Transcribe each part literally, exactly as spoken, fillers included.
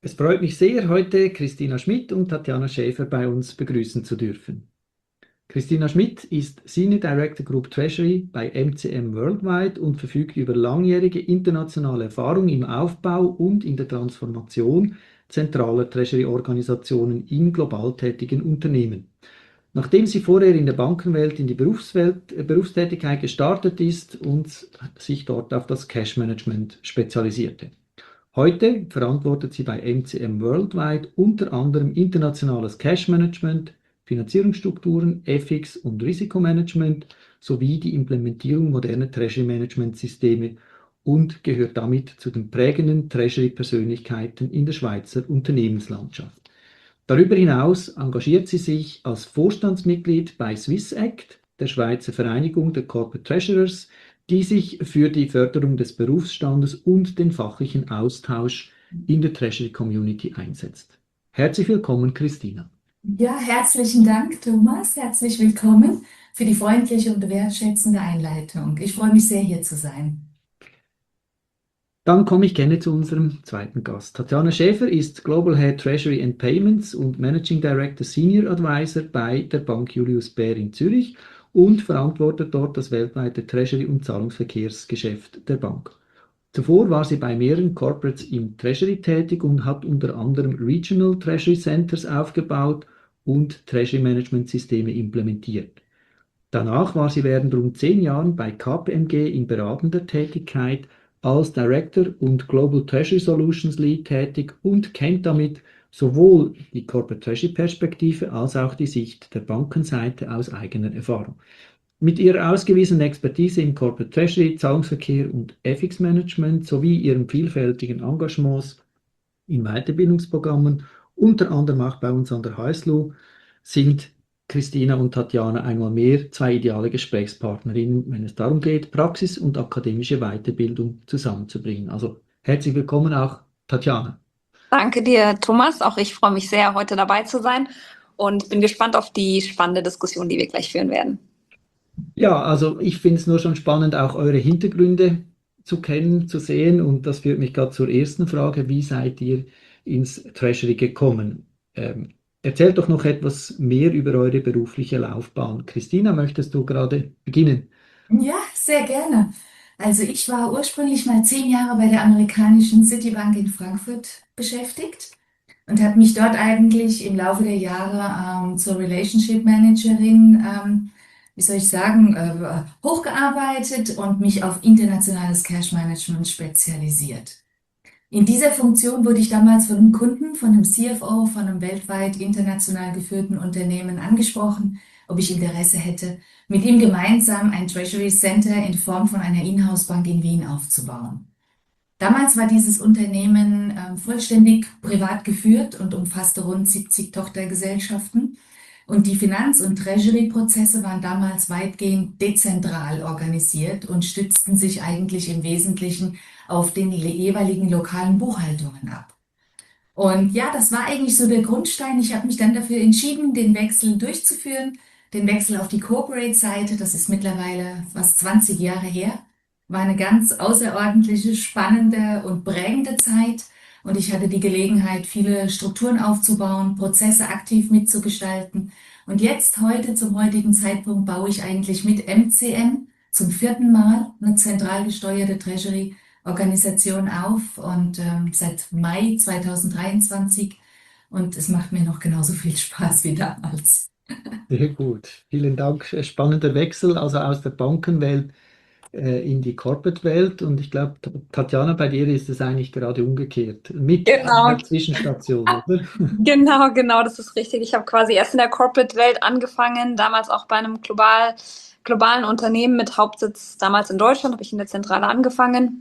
Es freut mich sehr, heute Christina Schmidt und Tatjana Schäfer bei uns begrüßen zu dürfen. Christina Schmidt ist Senior Director Group Treasury bei M C M Worldwide und verfügt über langjährige internationale Erfahrung im Aufbau und in der Transformation zentraler Treasury-Organisationen in global tätigen Unternehmen. Nachdem sie vorher in der Bankenwelt in die Berufswelt, äh, Berufstätigkeit gestartet ist und sich dort auf das Cash Management spezialisierte. Heute verantwortet sie bei M C M Worldwide unter anderem internationales Cash Management, Finanzierungsstrukturen, F X und Risikomanagement sowie die Implementierung moderner Treasury Management Systeme und gehört damit zu den prägenden Treasury-Persönlichkeiten in der Schweizer Unternehmenslandschaft. Darüber hinaus engagiert sie sich als Vorstandsmitglied bei SwissAct, der Schweizer Vereinigung der Corporate Treasurers, die sich für die Förderung des Berufsstandes und den fachlichen Austausch in der Treasury Community einsetzt. Herzlich willkommen, Christina. Ja, herzlichen Dank, Thomas. Herzlich willkommen für die freundliche und wertschätzende Einleitung. Ich freue mich sehr, hier zu sein. Dann komme ich gerne zu unserem zweiten Gast. Tatjana Schäfer ist Global Head Treasury and Payments und Managing Director Senior Advisor bei der Bank Julius Baer in Zürich und verantwortet dort das weltweite Treasury- und Zahlungsverkehrsgeschäft der Bank. Zuvor war sie bei mehreren Corporates im Treasury tätig und hat unter anderem Regional Treasury Centers aufgebaut und Treasury Management Systeme implementiert. Danach war sie während rund zehn Jahren bei K P M G in beratender Tätigkeit als Director und Global Treasury Solutions Lead tätig und kennt damit sowohl die Corporate Treasury Perspektive als auch die Sicht der Bankenseite aus eigener Erfahrung. Mit ihrer ausgewiesenen Expertise im Corporate Treasury, Zahlungsverkehr und F X Management sowie ihren vielfältigen Engagements in Weiterbildungsprogrammen, unter anderem auch bei uns an der H S L U, sind Christina und Tatjana einmal mehr zwei ideale Gesprächspartnerinnen, wenn es darum geht, Praxis und akademische Weiterbildung zusammenzubringen. Also herzlich willkommen auch, Tatjana. Danke dir, Thomas. Auch ich freue mich sehr, heute dabei zu sein und bin gespannt auf die spannende Diskussion, die wir gleich führen werden. Ja, also ich finde es nur schon spannend, auch eure Hintergründe zu kennen, zu sehen. Und das führt mich gerade zur ersten Frage. Wie seid ihr ins Treasury gekommen? Ähm, erzählt doch noch etwas mehr über eure berufliche Laufbahn. Christina, möchtest du gerade beginnen? Ja, sehr gerne. Also ich war ursprünglich mal zehn Jahre bei der amerikanischen Citibank in Frankfurt beschäftigt und habe mich dort eigentlich im Laufe der Jahre ähm, zur Relationship Managerin, ähm, wie soll ich sagen, äh, hochgearbeitet und mich auf internationales Cash Management spezialisiert. In dieser Funktion wurde ich damals von einem Kunden, von einem C F O, von einem weltweit international geführten Unternehmen angesprochen, ob ich Interesse hätte, mit ihm gemeinsam ein Treasury Center in Form von einer Inhouse-Bank in Wien aufzubauen. Damals war dieses Unternehmen äh, vollständig privat geführt und umfasste rund siebzig Tochtergesellschaften. Und die Finanz- und Treasury-Prozesse waren damals weitgehend dezentral organisiert und stützten sich eigentlich im Wesentlichen auf den jeweiligen lokalen Buchhaltungen ab. Und ja, das war eigentlich so der Grundstein. Ich habe mich dann dafür entschieden, den Wechsel durchzuführen, den Wechsel auf die Corporate-Seite. Das ist mittlerweile fast zwanzig Jahre her. War eine ganz außerordentliche, spannende und prägende Zeit. Und ich hatte die Gelegenheit, viele Strukturen aufzubauen, Prozesse aktiv mitzugestalten. Und jetzt, heute, zum heutigen Zeitpunkt, baue ich eigentlich mit M C M zum vierten Mal eine zentral gesteuerte Treasury-Organisation auf und ähm, seit Mai zweitausenddreiundzwanzig. Und es macht mir noch genauso viel Spaß wie damals. Sehr gut. Vielen Dank. Spannender Wechsel, also aus der Bankenwelt äh, in die Corporate-Welt. Und ich glaube, Tatjana, bei dir ist es eigentlich gerade umgekehrt. Mit Genau, einer Zwischenstation, oder? genau, genau, das ist richtig. Ich habe quasi erst in der Corporate-Welt angefangen, damals auch bei einem global, globalen Unternehmen mit Hauptsitz damals in Deutschland, habe ich in der Zentrale angefangen.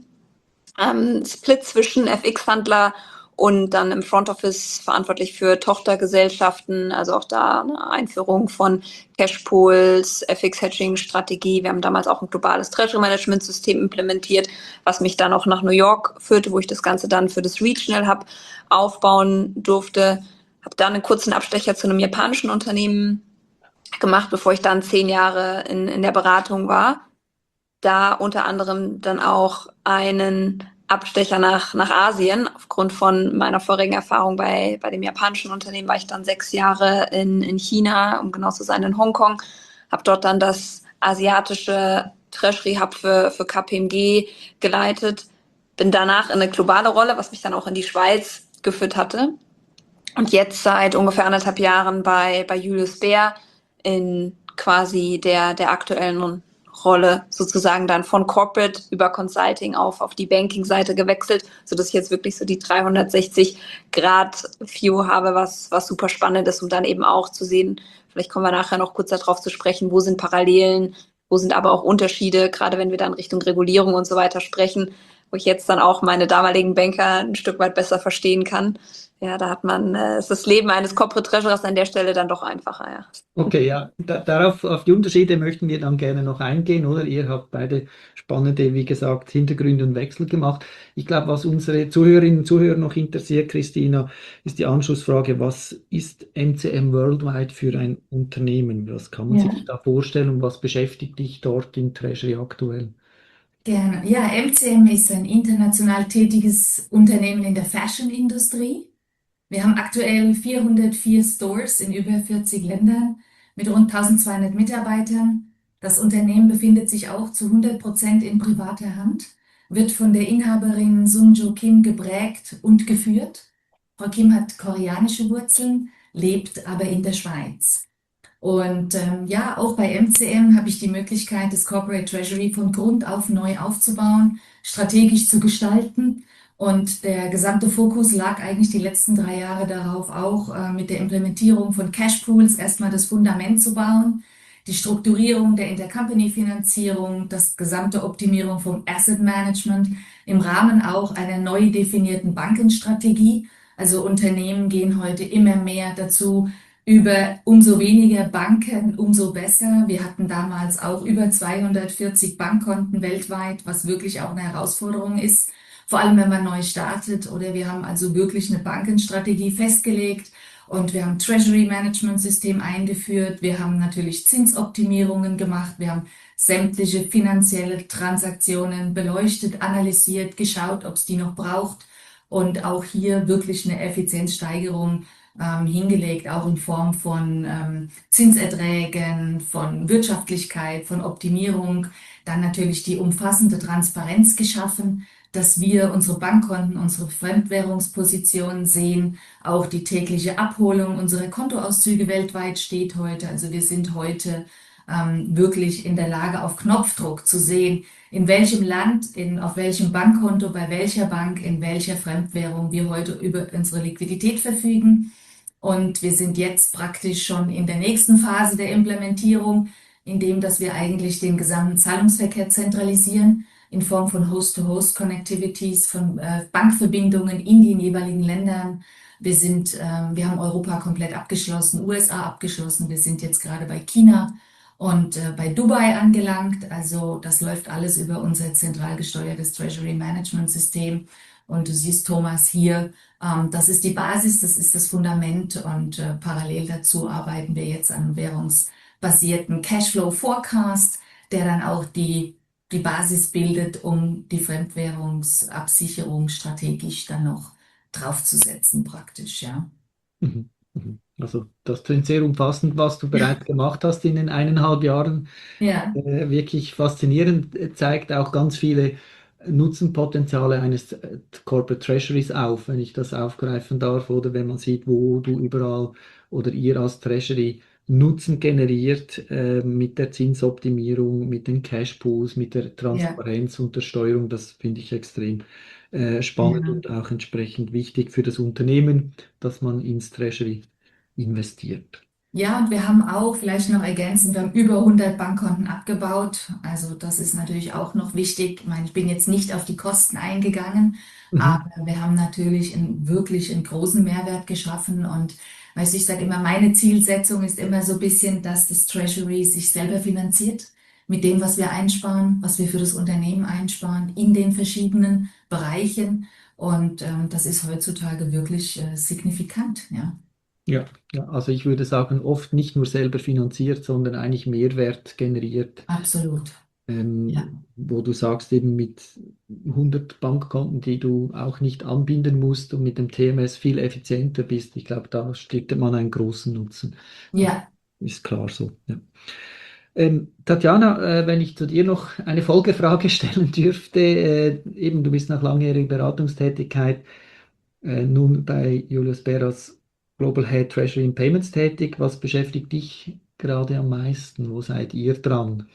Ähm, Split zwischen F X-Handler und dann im Front Office verantwortlich für Tochtergesellschaften, also auch da eine Einführung von Cashpools, F X-Hedging-Strategie. Wir haben damals auch ein globales Treasury-Management-System implementiert, was mich dann auch nach New York führte, wo ich das Ganze dann für das Regional Hub aufbauen durfte. Habe dann einen kurzen Abstecher zu einem japanischen Unternehmen gemacht, bevor ich dann zehn Jahre in, in der Beratung war. Da unter anderem dann auch einen Abstecher nach, nach Asien. Aufgrund von meiner vorigen Erfahrung bei, bei dem japanischen Unternehmen war ich dann sechs Jahre in, in China, um genau zu sein, in Hongkong. Habe dort dann das asiatische Treasury Hub für, für K P M G geleitet. Bin danach in eine globale Rolle, was mich dann auch in die Schweiz geführt hatte. Und jetzt seit ungefähr anderthalb Jahren bei, bei Julius Baer in quasi der, der aktuellen Rolle sozusagen dann von Corporate über Consulting auf, auf die Banking-Seite gewechselt, sodass ich jetzt wirklich so die dreihundertsechzig Grad View habe, was, was super spannend ist, um dann eben auch zu sehen, vielleicht kommen wir nachher noch kurz darauf zu sprechen, wo sind Parallelen, wo sind aber auch Unterschiede, gerade wenn wir dann Richtung Regulierung und so weiter sprechen, wo ich jetzt dann auch meine damaligen Banker ein Stück weit besser verstehen kann. Ja, da hat man, äh, ist das Leben eines Corporate Treasurers an der Stelle dann doch einfacher, ja. Okay, ja, da, darauf, auf die Unterschiede möchten wir dann gerne noch eingehen, oder? Ihr habt beide spannende, wie gesagt, Hintergründe und Wechsel gemacht. Ich glaube, was unsere Zuhörerinnen und Zuhörer noch interessiert, Christina, ist die Anschlussfrage, was ist M C M Worldwide für ein Unternehmen? Was kann man Ja, sich da vorstellen und was beschäftigt dich dort in Treasury aktuell? gerne. Ja, M C M ist ein international tätiges Unternehmen in der Fashion-Industrie. Wir haben aktuell vierhundertvier Stores in über vierzig Ländern mit rund eintausendzweihundert Mitarbeitern. Das Unternehmen befindet sich auch zu hundert Prozent in privater Hand, wird von der Inhaberin Sung-Jo Kim geprägt und geführt. Frau Kim hat koreanische Wurzeln, lebt aber in der Schweiz. Und ähm, ja, auch bei M C M habe ich die Möglichkeit, das Corporate Treasury von Grund auf neu aufzubauen, strategisch zu gestalten. Und der gesamte Fokus lag eigentlich die letzten drei Jahre darauf, auch äh, mit der Implementierung von Cash Pools erstmal das Fundament zu bauen, die Strukturierung der Intercompany-Finanzierung, das gesamte Optimierung vom Asset Management im Rahmen auch einer neu definierten Bankenstrategie. Also Unternehmen gehen heute immer mehr dazu, über umso weniger Banken, umso besser. Wir hatten damals auch über zweihundertvierzig Bankkonten weltweit, was wirklich auch eine Herausforderung ist. Vor allem, wenn man neu startet, oder wir haben also wirklich eine Bankenstrategie festgelegt und wir haben Treasury Management System eingeführt. Wir haben natürlich Zinsoptimierungen gemacht. Wir haben sämtliche finanzielle Transaktionen beleuchtet, analysiert, geschaut, ob es die noch braucht und auch hier wirklich eine Effizienzsteigerung ähm, hingelegt, auch in Form von ähm, Zinserträgen, von Wirtschaftlichkeit, von Optimierung. Dann natürlich die umfassende Transparenz geschaffen, dass wir unsere Bankkonten, unsere Fremdwährungspositionen sehen. Auch die tägliche Abholung unserer Kontoauszüge weltweit steht heute. Also wir sind heute ähm, wirklich in der Lage, auf Knopfdruck zu sehen, in welchem Land, in, auf welchem Bankkonto, bei welcher Bank, in welcher Fremdwährung wir heute über unsere Liquidität verfügen. Und wir sind jetzt praktisch schon in der nächsten Phase der Implementierung, indem dass wir eigentlich den gesamten Zahlungsverkehr zentralisieren in Form von Host-to-Host-Connectivities, von äh, Bankverbindungen in den jeweiligen Ländern. Wir sind, äh, wir haben Europa komplett abgeschlossen, U S A abgeschlossen. Wir sind jetzt gerade bei China und äh, bei Dubai angelangt. Also das läuft alles über unser zentral gesteuertes Treasury Management System. Und du siehst, Thomas, hier, ähm, das ist die Basis, das ist das Fundament. Und äh, parallel dazu arbeiten wir jetzt an einem währungsbasierten Cashflow Forecast, der dann auch die die Basis bildet, um die Fremdwährungsabsicherung strategisch dann noch draufzusetzen, praktisch, ja. Mhm, mhm. Also das klingt sehr umfassend, was du bereits gemacht hast in den eineinhalb Jahren. Ja, Äh, wirklich faszinierend, äh, zeigt auch ganz viele Nutzenpotenziale eines äh, Corporate Treasuries auf, wenn ich das aufgreifen darf, oder wenn man sieht, wo du überall oder ihr als Treasury Nutzen generiert äh, mit der Zinsoptimierung, mit den Cashpools, mit der ja, Transparenz und der Steuerung. Das finde ich extrem äh, spannend ja. und auch entsprechend wichtig für das Unternehmen, dass man ins Treasury investiert. Ja, und wir haben auch, vielleicht noch ergänzend, wir haben über hundert Bankkonten abgebaut. Also das ist natürlich auch noch wichtig. Ich meine, ich bin jetzt nicht auf die Kosten eingegangen, Mhm. aber wir haben natürlich einen, wirklich einen großen Mehrwert geschaffen. Und weißt du, ich sage immer, meine Zielsetzung ist immer so ein bisschen, dass das Treasury sich selber finanziert mit dem, was wir einsparen, was wir für das Unternehmen einsparen, in den verschiedenen Bereichen. Und ähm, das ist heutzutage wirklich äh, signifikant, ja. Ja, ja, also ich würde sagen, oft nicht nur selber finanziert, sondern eigentlich Mehrwert generiert. Absolut. Ja. ähm, wo du sagst, eben mit hundert Bankkonten, die du auch nicht anbinden musst und mit dem T M S viel effizienter bist. Ich glaube, da strittet man einen großen Nutzen. Das Ja. ist klar so. Ja. Ähm, Tatjana, äh, wenn ich zu dir noch eine Folgefrage stellen dürfte, äh, eben du bist nach langjähriger Beratungstätigkeit äh, nun bei Julius Baer als Global Head Treasury and Payments tätig. Was beschäftigt dich gerade am meisten? Wo seid ihr dran?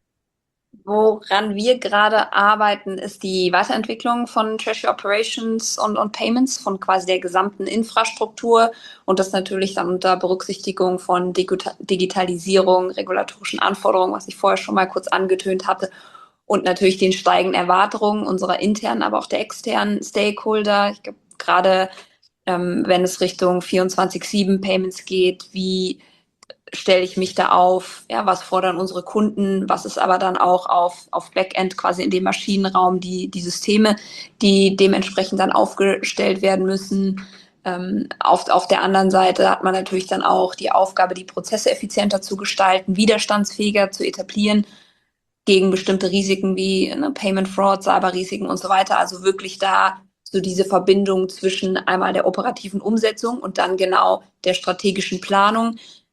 Woran wir gerade arbeiten, ist die Weiterentwicklung von Treasury Operations und, und Payments, von quasi der gesamten Infrastruktur und das natürlich dann unter Berücksichtigung von Digita- Digitalisierung, regulatorischen Anforderungen, was ich vorher schon mal kurz angetönt hatte, und natürlich den steigenden Erwartungen unserer internen, aber auch der externen Stakeholder. Ich glaube, gerade ähm, wenn es Richtung vierundzwanzig sieben Payments geht, wie stelle ich mich da auf, ja, was fordern unsere Kunden, was ist aber dann auch auf, auf Backend quasi in dem Maschinenraum die, die Systeme, die dementsprechend dann aufgestellt werden müssen. Ähm, auf, auf der anderen Seite hat man natürlich dann auch die Aufgabe, die Prozesse effizienter zu gestalten, widerstandsfähiger zu etablieren gegen bestimmte Risiken wie ne, Payment Fraud, Cyberrisiken und so weiter. Also wirklich da so diese Verbindung zwischen einmal der operativen Umsetzung und dann genau der strategischen Planung,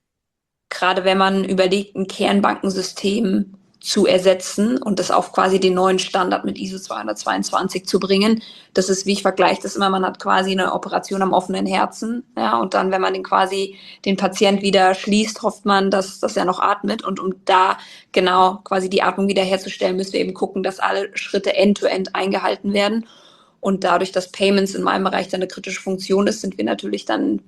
gerade wenn man überlegt, ein Kernbankensystem zu ersetzen und das auf quasi den neuen Standard mit I S O zweihundertzweiundzwanzig zu bringen. Das ist, wie ich vergleiche das immer, man hat quasi eine Operation am offenen Herzen, ja, und dann, wenn man den quasi den Patient wieder schließt, hofft man, dass, dass er noch atmet, und um da genau quasi die Atmung wiederherzustellen, müssen wir eben gucken, dass alle Schritte end-to-end eingehalten werden. Und dadurch, dass Payments in meinem Bereich dann eine kritische Funktion ist, sind wir natürlich dann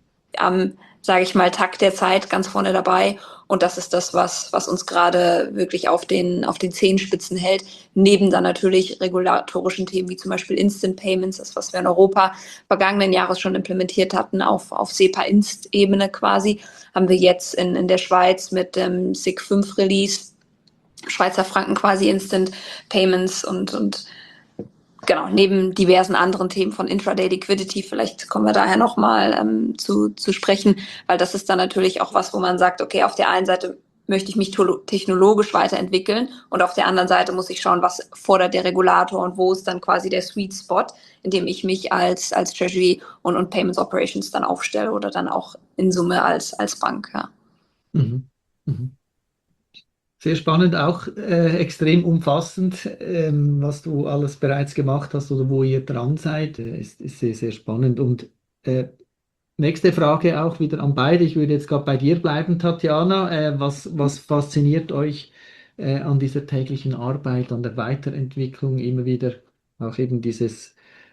am, sage ich mal, Takt der Zeit ganz vorne dabei. Und das ist das, was, was uns gerade wirklich auf den, auf den Zehenspitzen hält. Neben dann natürlich regulatorischen Themen wie zum Beispiel Instant Payments, das, was wir in Europa vergangenen Jahres schon implementiert hatten, auf, auf SEPA-Inst-Ebene quasi, haben wir jetzt in, in der Schweiz mit dem S I C fünf Release, Schweizer Franken quasi Instant Payments und, und genau, neben diversen anderen Themen von Intraday Liquidity, vielleicht kommen wir daher nochmal ähm, zu, zu sprechen, weil das ist dann natürlich auch was, wo man sagt, okay, auf der einen Seite möchte ich mich technologisch weiterentwickeln und auf der anderen Seite muss ich schauen, was fordert der Regulator und wo ist dann quasi der Sweet Spot, in dem ich mich als, als Treasury und, und Payments Operations dann aufstelle oder dann auch in Summe als, als Bank. Ja. Mhm. Mhm. Sehr spannend, auch äh, extrem umfassend, ähm, was du alles bereits gemacht hast oder wo ihr dran seid. Äh, ist, ist sehr, sehr spannend. Und äh, nächste Frage auch wieder an beide. Ich würde jetzt gerade bei dir bleiben, Tatjana. Äh, was, was fasziniert euch äh, an dieser täglichen Arbeit, an der Weiterentwicklung, immer wieder auch eben dieses,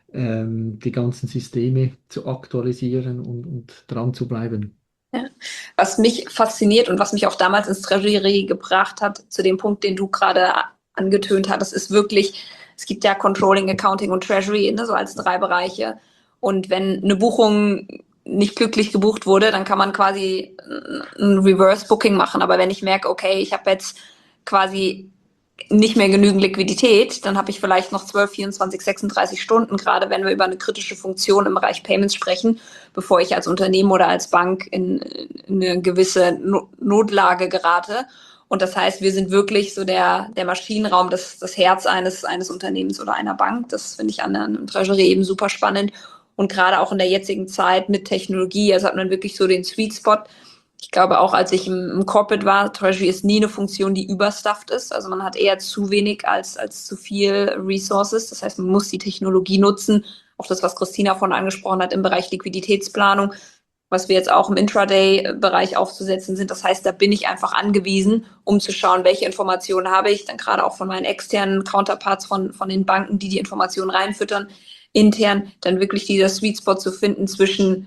ähm, die ganzen Systeme zu aktualisieren und, und dran zu bleiben? Ja. Was mich fasziniert und was mich auch damals ins Treasury gebracht hat, zu dem Punkt, den du gerade angetönt hattest, ist wirklich, es gibt ja Controlling, Accounting und Treasury, ne, so als drei Bereiche. Und wenn eine Buchung nicht glücklich gebucht wurde, dann kann man quasi ein Reverse Booking machen. Aber wenn ich merke, okay, ich habe jetzt quasi nicht mehr genügend Liquidität, dann habe ich vielleicht noch zwölf, vierundzwanzig, sechsunddreißig Stunden, gerade wenn wir über eine kritische Funktion im Bereich Payments sprechen, bevor ich als Unternehmen oder als Bank in, in eine gewisse no Notlage gerate. Und das heißt, wir sind wirklich so der, der Maschinenraum, das, das Herz eines, eines Unternehmens oder einer Bank. Das finde ich an einem Treasury eben super spannend. Und gerade auch in der jetzigen Zeit mit Technologie, also hat man wirklich so den Sweet Spot. Ich glaube auch, als ich im, im Corporate war, Treasury ist nie eine Funktion, die überstufft ist. Also man hat eher zu wenig als, als zu viel Resources. Das heißt, man muss die Technologie nutzen. Auch das, was Christina vorhin angesprochen hat im Bereich Liquiditätsplanung, was wir jetzt auch im Intraday-Bereich aufzusetzen sind. Das heißt, da bin ich einfach angewiesen, um zu schauen, welche Informationen habe ich, dann gerade auch von meinen externen Counterparts von, von den Banken, die die Informationen reinfüttern, intern dann wirklich dieser Sweet Spot zu finden zwischen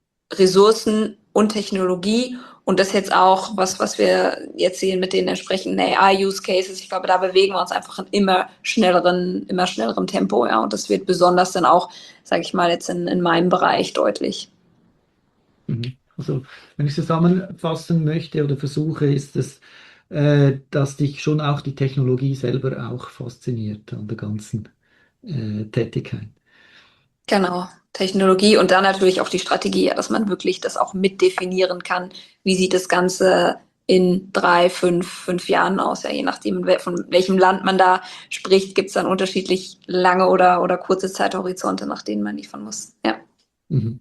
Ressourcen und Technologie. Und das jetzt auch, was, was wir jetzt sehen mit den entsprechenden A I-Use-Cases. Ich glaube, da bewegen wir uns einfach in immer schnelleren, immer schnellerem Tempo. Ja. Und das wird besonders dann auch, sage ich mal, jetzt in, in meinem Bereich deutlich. Mhm. Also, wenn ich zusammenfassen möchte oder versuche, ist es, äh, dass dich schon auch die Technologie selber auch fasziniert an der ganzen äh, Tätigkeit. Genau, Technologie und dann natürlich auch die Strategie, dass man wirklich das auch mitdefinieren kann. Wie sieht das Ganze in drei, fünf, fünf Jahren aus. Ja, je nachdem, von welchem Land man da spricht, gibt es dann unterschiedlich lange oder, oder kurze Zeithorizonte, nach denen man liefern muss. Ja. Mhm.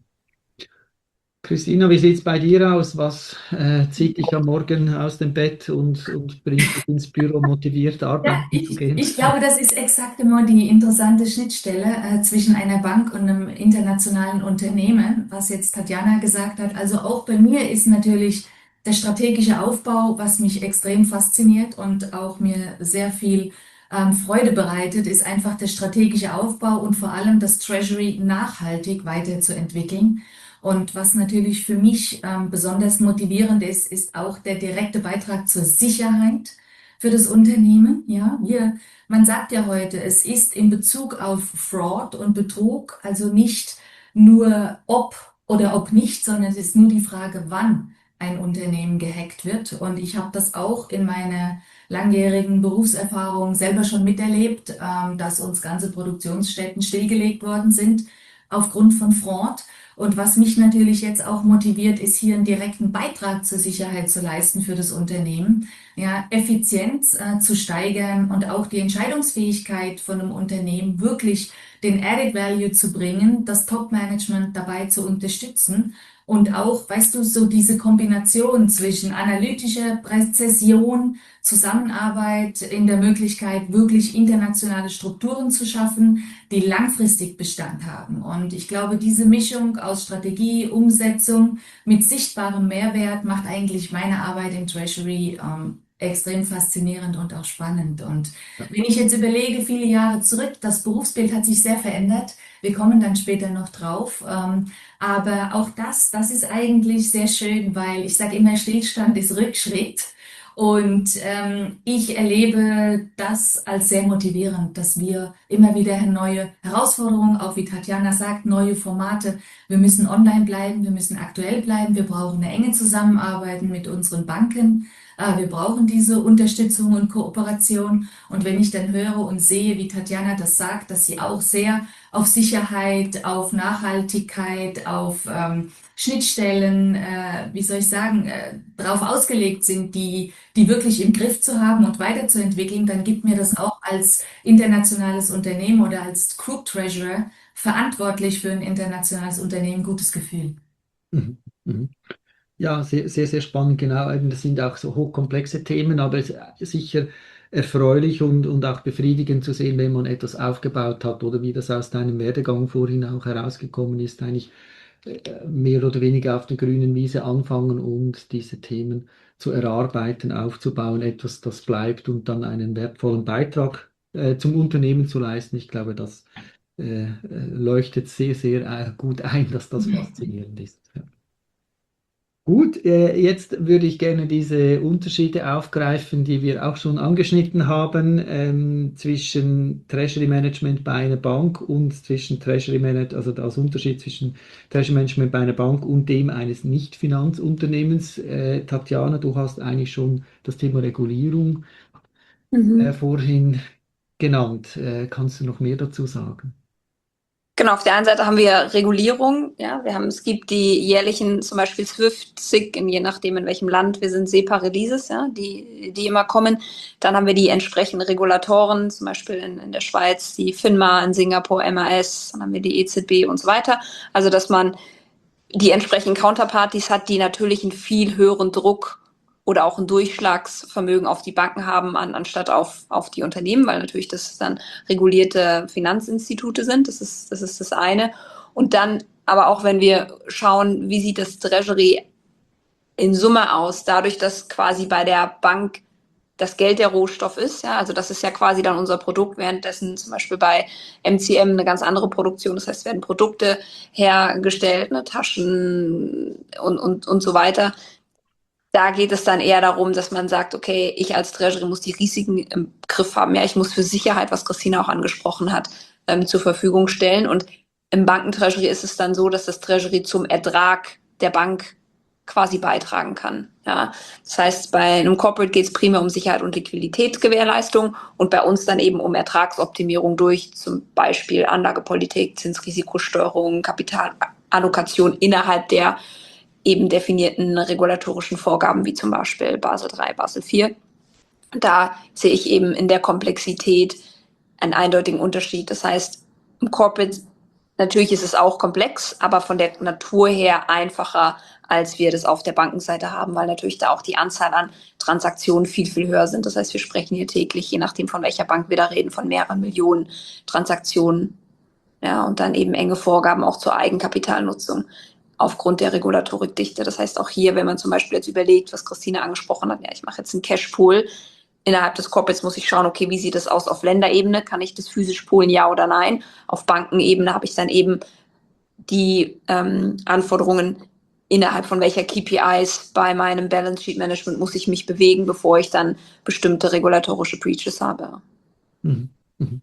Christina, wie sieht es bei dir aus? Was äh, zieht dich am Morgen aus dem Bett und, und bringt dich ins Büro motiviert, Ja, arbeiten zu ich, gehen? ich glaube, das ist exakt immer die interessante Schnittstelle äh, zwischen einer Bank und einem internationalen Unternehmen, was jetzt Tatjana gesagt hat. Also auch bei mir ist natürlich der strategische Aufbau, was mich extrem fasziniert und auch mir sehr viel ähm, Freude bereitet, ist einfach der strategische Aufbau und vor allem das Treasury nachhaltig weiterzuentwickeln. Und was natürlich für mich ähm, besonders motivierend ist, ist auch der direkte Beitrag zur Sicherheit für das Unternehmen. Ja, wir, man sagt ja heute, es ist in Bezug auf Fraud und Betrug also nicht nur ob oder ob nicht, sondern es ist nur die Frage, wann ein Unternehmen gehackt wird. Und ich habe das auch in meiner langjährigen Berufserfahrung selber schon miterlebt, ähm, dass uns ganze Produktionsstätten stillgelegt worden sind aufgrund von Fraud. Und was mich natürlich jetzt auch motiviert, ist hier einen direkten Beitrag zur Sicherheit zu leisten für das Unternehmen, ja, Effizienz äh, zu steigern und auch die Entscheidungsfähigkeit von einem Unternehmen wirklich den Added Value zu bringen, das Top-Management dabei zu unterstützen und auch, weißt du, so diese Kombination zwischen analytischer Präzision, Zusammenarbeit in der Möglichkeit, wirklich internationale Strukturen zu schaffen, die langfristig Bestand haben. Und ich glaube, diese Mischung aus Strategie, Umsetzung mit sichtbarem Mehrwert macht eigentlich meine Arbeit im Treasury ähm, extrem faszinierend und auch spannend. Und wenn ich jetzt überlege, viele Jahre zurück, das Berufsbild hat sich sehr verändert. Wir kommen dann später noch drauf. Ähm, aber auch das, das ist eigentlich sehr schön, weil ich sage immer, Stillstand ist Rückschritt. Und ähm, ich erlebe das als sehr motivierend, dass wir immer wieder neue Herausforderungen, auch wie Tatjana sagt, neue Formate. Wir müssen online bleiben, wir müssen aktuell bleiben, wir brauchen eine enge Zusammenarbeit mit unseren Banken. Äh, wir brauchen diese Unterstützung und Kooperation. Und wenn ich dann höre und sehe, wie Tatjana das sagt, dass sie auch sehr auf Sicherheit, auf Nachhaltigkeit, auf ähm, Schnittstellen, äh, wie soll ich sagen, äh, darauf ausgelegt sind, die, die wirklich im Griff zu haben und weiterzuentwickeln, dann gibt mir das auch als internationales Unternehmen oder als Group Treasurer verantwortlich für ein internationales Unternehmen gutes Gefühl. Mhm. Mhm. Ja, sehr, sehr, sehr spannend, genau. Eben, das sind auch so hochkomplexe Themen, aber es ist sicher erfreulich und, und auch befriedigend zu sehen, wenn man etwas aufgebaut hat oder wie das aus deinem Werdegang vorhin auch herausgekommen ist, eigentlich äh, mehr oder weniger auf der grünen Wiese anfangen und diese Themen zu erarbeiten, aufzubauen, etwas, das bleibt und dann einen wertvollen Beitrag äh, zum Unternehmen zu leisten. Ich glaube, das äh, äh, leuchtet sehr, sehr äh, gut ein, dass das faszinierend ist. Ja. Gut, äh, jetzt würde ich gerne diese Unterschiede aufgreifen, die wir auch schon angeschnitten haben, ähm, zwischen Treasury Management bei einer Bank und zwischen Treasury Management, also das Unterschied zwischen Treasury Management bei einer Bank und dem eines Nicht-Finanzunternehmens. Äh, Tatjana, du hast eigentlich schon das Thema Regulierung äh, Mhm. vorhin genannt. Äh, kannst du noch mehr dazu sagen? Genau, auf der einen Seite haben wir Regulierung, ja, wir haben, es gibt die jährlichen, zum Beispiel SWIFT, S I C, in, je nachdem in welchem Land wir sind, SEPA-Releases, ja, die, die immer kommen. Dann haben wir die entsprechenden Regulatoren, zum Beispiel in, in der Schweiz, die FINMA, in Singapur, M A S, dann haben wir die E Z B und so weiter. Also, dass man die entsprechenden Counterparties hat, die natürlich einen viel höheren Druck oder auch ein Durchschlagsvermögen auf die Banken haben, an, anstatt auf, auf die Unternehmen, weil natürlich das dann regulierte Finanzinstitute sind. Das ist, das ist das eine. Und dann aber auch, wenn wir schauen, wie sieht das Treasury in Summe aus, dadurch, dass quasi bei der Bank das Geld der Rohstoff ist, ja, also das ist ja quasi dann unser Produkt, währenddessen zum Beispiel bei M C M eine ganz andere Produktion, das heißt, werden Produkte hergestellt, ne, Taschen und, und, und so weiter. Da geht es dann eher darum, dass man sagt, okay, ich als Treasury muss die Risiken im Griff haben. Ja, ich muss für Sicherheit, was Christina auch angesprochen hat, ähm, zur Verfügung stellen. Und im Bankentreasury ist es dann so, dass das Treasury zum Ertrag der Bank quasi beitragen kann. Ja, das heißt, bei einem Corporate geht es primär um Sicherheit und Liquiditätsgewährleistung und bei uns dann eben um Ertragsoptimierung durch zum Beispiel Anlagepolitik, Zinsrisikosteuerung, Kapitalallokation innerhalb der eben definierten regulatorischen Vorgaben, wie zum Beispiel Basel drei, Basel vier. Da sehe ich eben in der Komplexität einen eindeutigen Unterschied. Das heißt, im Corporate, natürlich ist es auch komplex, aber von der Natur her einfacher, als wir das auf der Bankenseite haben, weil natürlich da auch die Anzahl an Transaktionen viel, viel höher sind. Das heißt, wir sprechen hier täglich, je nachdem von welcher Bank wir da reden, von mehreren Millionen Transaktionen. Ja, und dann eben enge Vorgaben auch zur Eigenkapitalnutzung aufgrund der Regulatorikdichte. Das heißt, auch hier, wenn man zum Beispiel jetzt überlegt, was Christina angesprochen hat, ja, ich mache jetzt einen Cashpool. Innerhalb des Corporates muss ich schauen, okay, wie sieht das aus auf Länderebene? Kann ich das physisch poolen, ja oder nein? Auf Bankenebene habe ich dann eben die ähm, Anforderungen, innerhalb von welcher K P Is bei meinem Balance Sheet Management muss ich mich bewegen, bevor ich dann bestimmte regulatorische Breaches habe. Mhm. Mhm.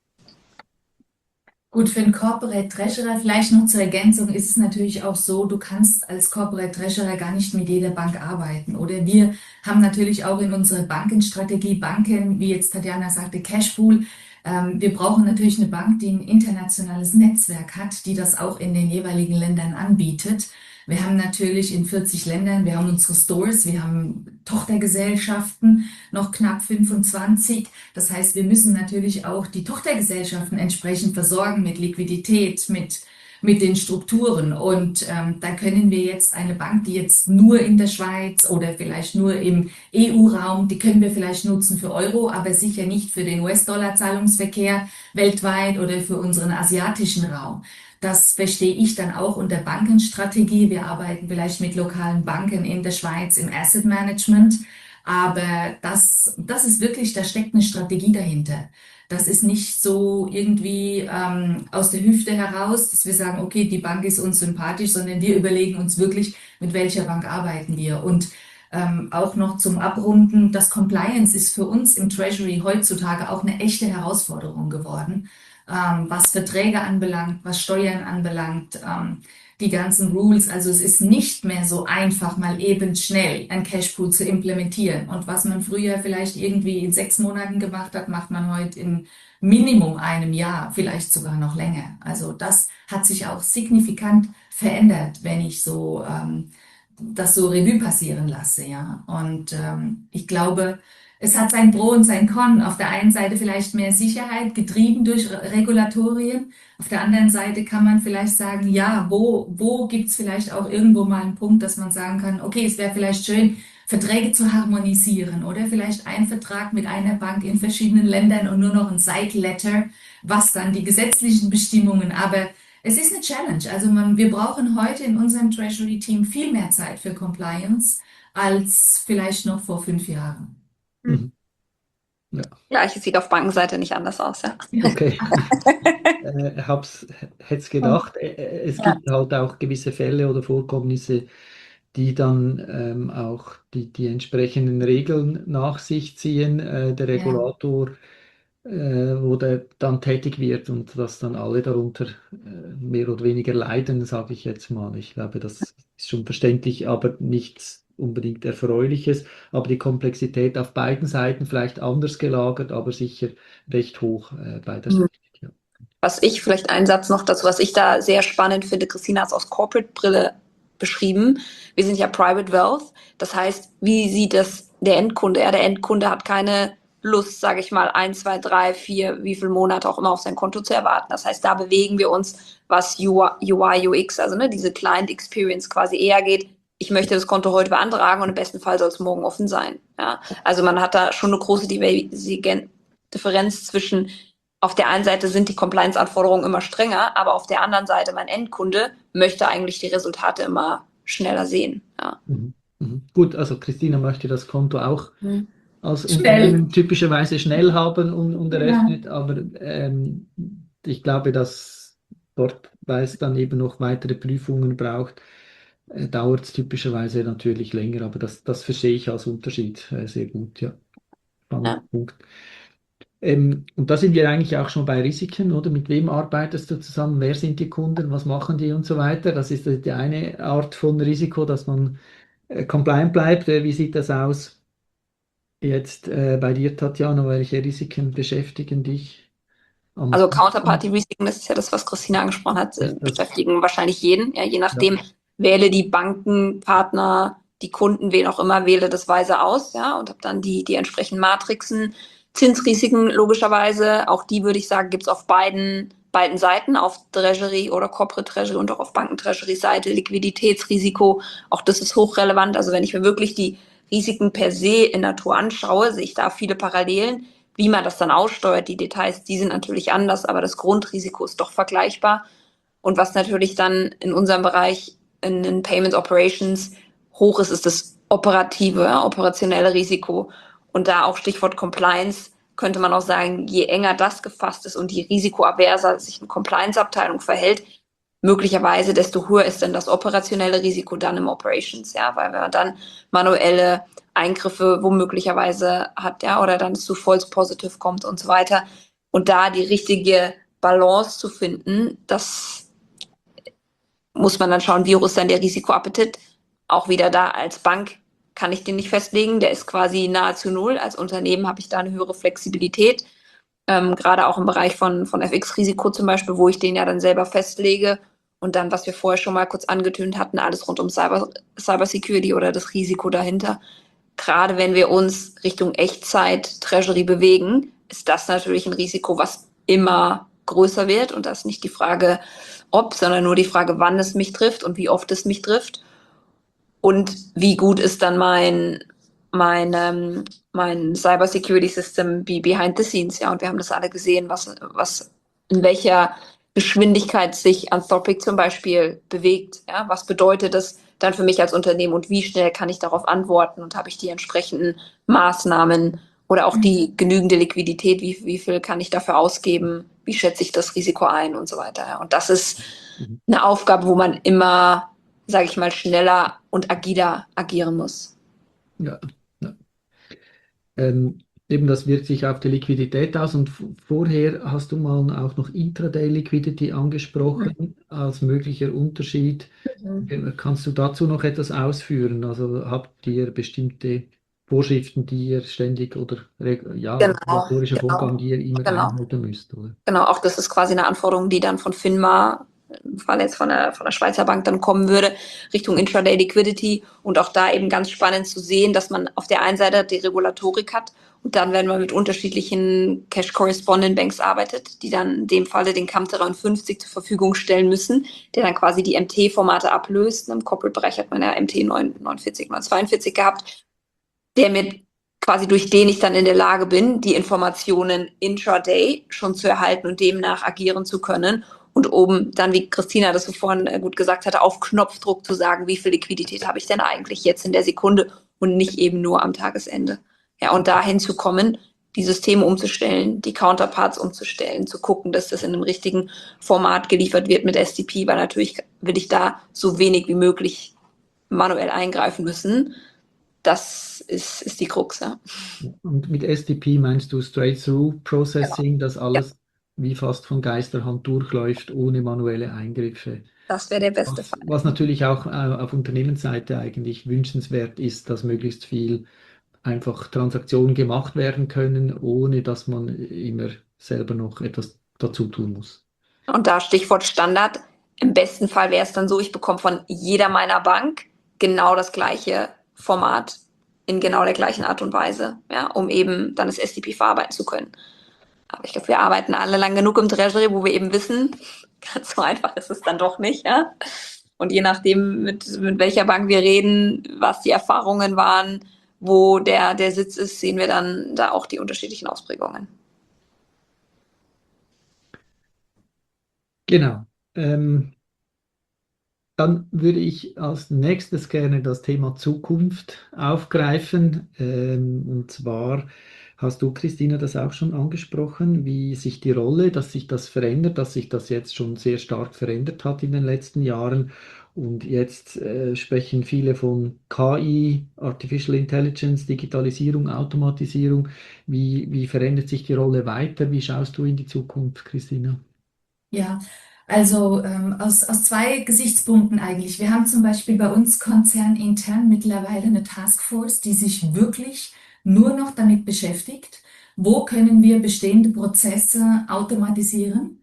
Gut, für einen Corporate Treasurer vielleicht noch zur Ergänzung ist es natürlich auch so, du kannst als Corporate Treasurer gar nicht mit jeder Bank arbeiten. Oder wir haben natürlich auch in unserer Bankenstrategie Banken, wie jetzt Tatjana sagte, Cashpool. Ähm, wir brauchen natürlich eine Bank, die ein internationales Netzwerk hat, die das auch in den jeweiligen Ländern anbietet. Wir haben natürlich in vierzig Ländern, wir haben unsere Stores, wir haben Tochtergesellschaften, noch knapp fünfundzwanzig. Das heißt, wir müssen natürlich auch die Tochtergesellschaften entsprechend versorgen mit Liquidität, mit, mit den Strukturen. Und ähm, da können wir jetzt eine Bank, die jetzt nur in der Schweiz oder vielleicht nur im E U-Raum, die können wir vielleicht nutzen für Euro, aber sicher nicht für den U S-Dollar-Zahlungsverkehr weltweit oder für unseren asiatischen Raum. Das verstehe ich dann auch unter Bankenstrategie. Wir arbeiten vielleicht mit lokalen Banken in der Schweiz im Asset Management. Aber das, das ist wirklich, da steckt eine Strategie dahinter. Das ist nicht so irgendwie ähm, aus der Hüfte heraus, dass wir sagen, okay, die Bank ist uns sympathisch, sondern wir überlegen uns wirklich, mit welcher Bank arbeiten wir. Und ähm, auch noch zum Abrunden, das Compliance ist für uns im Treasury heutzutage auch eine echte Herausforderung geworden, ähm, was Verträge anbelangt, was Steuern anbelangt, ähm, die ganzen Rules. Also es ist nicht mehr so einfach, mal eben schnell ein Cashpool zu implementieren. Und was man früher vielleicht irgendwie in sechs Monaten gemacht hat, macht man heute in Minimum einem Jahr, vielleicht sogar noch länger. Also das hat sich auch signifikant verändert, wenn ich so ähm, das so Revue passieren lasse, ja. Und ähm, ich glaube, es hat sein Pro und sein Con. Auf der einen Seite vielleicht mehr Sicherheit, getrieben durch Re- Regulatorien. Auf der anderen Seite kann man vielleicht sagen, ja, wo, wo gibt's vielleicht auch irgendwo mal einen Punkt, dass man sagen kann, okay, es wäre vielleicht schön, Verträge zu harmonisieren oder vielleicht ein Vertrag mit einer Bank in verschiedenen Ländern und nur noch ein Side Letter, was dann die gesetzlichen Bestimmungen, aber es ist eine Challenge. Also man, wir brauchen heute in unserem Treasury-Team viel mehr Zeit für Compliance als vielleicht noch vor fünf Jahren. Mhm. Ja, Gleiches sieht auf Bankenseite nicht anders aus, ja. okay. äh, hab's, hätte es gedacht. Äh, äh, Es Ja. gibt halt auch gewisse Fälle oder Vorkommnisse, die dann ähm, auch die, die entsprechenden Regeln nach sich ziehen, äh, der Ja. Regulator, äh, wo der dann tätig wird und dass dann alle darunter äh, mehr oder weniger leiden, sage ich jetzt mal. Ich glaube, das ist schon verständlich, aber nichts unbedingt Erfreuliches. Aber die Komplexität auf beiden Seiten vielleicht anders gelagert, aber sicher recht hoch äh, bei der Mhm. Seite. Ja. Was ich, vielleicht einen Satz noch dazu, was ich da sehr spannend finde, Christina hat es aus Corporate-Brille beschrieben. Wir sind ja Private Wealth. Das heißt, wie sieht das der Endkunde? Ja, der Endkunde hat keine Lust, sage ich mal, ein, zwei, drei, vier, wie viele Monate auch immer auf sein Konto zu erwarten. Das heißt, da bewegen wir uns, was U I, U X, also ne, diese Client Experience quasi eher geht. Ich möchte das Konto heute beantragen und im besten Fall soll es morgen offen sein. Ja, also man hat da schon eine große Differenz zwischen, auf der einen Seite sind die Compliance-Anforderungen immer strenger, aber auf der anderen Seite, mein Endkunde möchte eigentlich die Resultate immer schneller sehen. Ja. Mhm. Mhm. Gut, also Christina möchte das Konto auch Mhm. als Schnell. Unternehmen typischerweise schnell haben und, und Ja. eröffnet, aber ähm, ich glaube, dass dort, weil es dann eben noch weitere Prüfungen braucht, äh, dauert es typischerweise natürlich länger, aber das, das verstehe ich als Unterschied äh, sehr gut, ja. Spannender Ja. Punkt. Ähm, und da sind wir eigentlich auch schon bei Risiken, oder? Mit wem arbeitest du zusammen? Wer sind die Kunden? Was machen die und so weiter? Das ist die eine Art von Risiko, dass man äh, compliant bleibt. Äh, wie sieht das aus jetzt äh, bei dir, Tatjana? Welche Risiken beschäftigen dich am Also meisten? Counterparty-Risiken, das ist ja das, was Christina angesprochen hat, äh, Ist das, beschäftigen wahrscheinlich jeden, ja, je ja. nachdem, wähle die Bankenpartner, die Kunden, wen auch immer, wähle das weise aus, ja, und habe dann die, die entsprechenden Matrixen. Zinsrisiken logischerweise, auch die würde ich sagen, gibt es auf beiden, beiden Seiten, auf Treasury oder Corporate Treasury und auch auf Banken-Treasury-Seite. Liquiditätsrisiko, auch das ist hochrelevant. Also wenn ich mir wirklich die Risiken per se in Natur anschaue, sehe ich da viele Parallelen. Wie man das dann aussteuert, die Details, die sind natürlich anders, aber das Grundrisiko ist doch vergleichbar. Und was natürlich dann in unserem Bereich, in den Payments Operations, hoch ist, ist das operative, operationelle Risiko. Und da auch Stichwort Compliance, könnte man auch sagen, je enger das gefasst ist und je risikoaverser sich eine Compliance-Abteilung verhält, möglicherweise, desto höher ist dann das operationelle Risiko dann im Operations, ja, weil wenn man dann manuelle Eingriffe womöglicherweise hat, ja, oder dann zu False Positive kommt und so weiter. Und da die richtige Balance zu finden, das muss man dann schauen, wie hoch ist dann der Risikoappetit. Auch wieder da als Bank kann ich den nicht festlegen, der ist quasi nahezu null. Als Unternehmen habe ich da eine höhere Flexibilität, ähm, gerade auch im Bereich von, von F X-Risiko zum Beispiel, wo ich den ja dann selber festlege. Und dann, was wir vorher schon mal kurz angetönt hatten, alles rund um Cyber, Cybersecurity oder das Risiko dahinter. Gerade wenn wir uns Richtung Echtzeit-Treasury bewegen, ist das natürlich ein Risiko, was immer größer wird. Und das ist nicht die Frage, ob, sondern nur die Frage, wann es mich trifft und wie oft es mich trifft. Und wie gut ist dann mein, mein, ähm, mein Cybersecurity-System behind the scenes. Ja, und wir haben das alle gesehen, was, was in welcher Geschwindigkeit sich Anthropic zum Beispiel bewegt. Ja, was bedeutet das dann für mich als Unternehmen und wie schnell kann ich darauf antworten und habe ich die entsprechenden Maßnahmen oder auch die genügende Liquidität, wie, wie viel kann ich dafür ausgeben, wie schätze ich das Risiko ein und so weiter. Ja, und das ist eine Aufgabe, wo man immer, sage ich mal, schneller und agiler agieren muss. Ja, ja. Ähm, eben das wirkt sich auf die Liquidität aus und v- vorher hast du mal auch noch Intraday Liquidity angesprochen als möglicher Unterschied. Äh, Kannst du dazu noch etwas ausführen? Also habt ihr bestimmte Vorschriften, die ihr ständig oder reg- ja, Genau, regulatorische genau, Vorgaben, die ihr immer genau. einhalten müsst, oder? Genau, auch das ist quasi eine Anforderung, die dann von FINMA, im Fall jetzt von der, von der Schweizer Bank dann kommen würde, Richtung Intraday Liquidity. Und auch da eben ganz spannend zu sehen, dass man auf der einen Seite die Regulatorik hat und dann, wenn man mit unterschiedlichen Cash Correspondent Banks arbeitet, die dann in dem Falle den C A M dreiundfünfzig zur Verfügung stellen müssen, der dann quasi die M T-Formate ablöst. Im Corporate-Bereich hat man ja M T neunundvierzig, neunhundertzweiundvierzig gehabt, der mir quasi durch den ich dann in der Lage bin, die Informationen intraday schon zu erhalten und demnach agieren zu können und oben dann, wie Christina das so vorhin gut gesagt hatte, auf Knopfdruck zu sagen, wie viel Liquidität habe ich denn eigentlich jetzt in der Sekunde und nicht eben nur am Tagesende. Ja, und dahin zu kommen, die Systeme umzustellen, die Counterparts umzustellen, zu gucken, dass das in einem richtigen Format geliefert wird mit S T P, weil natürlich will ich da so wenig wie möglich manuell eingreifen müssen. Das ist, ist die Krux, ja. Und mit S T P meinst du Straight-Through Processing, dass Ja, alles wie fast von Geisterhand durchläuft, ohne manuelle Eingriffe. das wäre der beste Was, Fall. was natürlich auch äh, auf Unternehmensseite eigentlich wünschenswert ist, dass möglichst viel einfach Transaktionen gemacht werden können, ohne dass man immer selber noch etwas dazu tun muss. Und da Stichwort Standard. Im besten Fall wäre es dann so, ich bekomme von jeder meiner Bank genau das gleiche Format in genau der gleichen Art und Weise, ja, um eben dann das S T P verarbeiten zu können. Aber ich glaube, wir arbeiten alle lang genug im Treasury, wo wir eben wissen, ganz so einfach ist es dann doch nicht, ja. Und je nachdem, mit, mit welcher Bank wir reden, was die Erfahrungen waren, wo der, der Sitz ist, sehen wir dann da auch die unterschiedlichen Ausprägungen. Genau. Ähm, dann würde ich als nächstes gerne das Thema Zukunft aufgreifen. Ähm, und zwar hast du, Christina, das auch schon angesprochen, wie sich die Rolle, dass sich das verändert, dass sich das jetzt schon sehr stark verändert hat in den letzten Jahren. Und jetzt äh, sprechen viele von K I, Artificial Intelligence, Digitalisierung, Automatisierung. Wie, wie verändert sich die Rolle weiter? Wie schaust du in die Zukunft, Christina? Ja, also ähm, aus, aus zwei Gesichtspunkten eigentlich. Wir haben zum Beispiel bei uns konzernintern mittlerweile eine Taskforce, die sich wirklich nur noch damit beschäftigt, wo können wir bestehende Prozesse automatisieren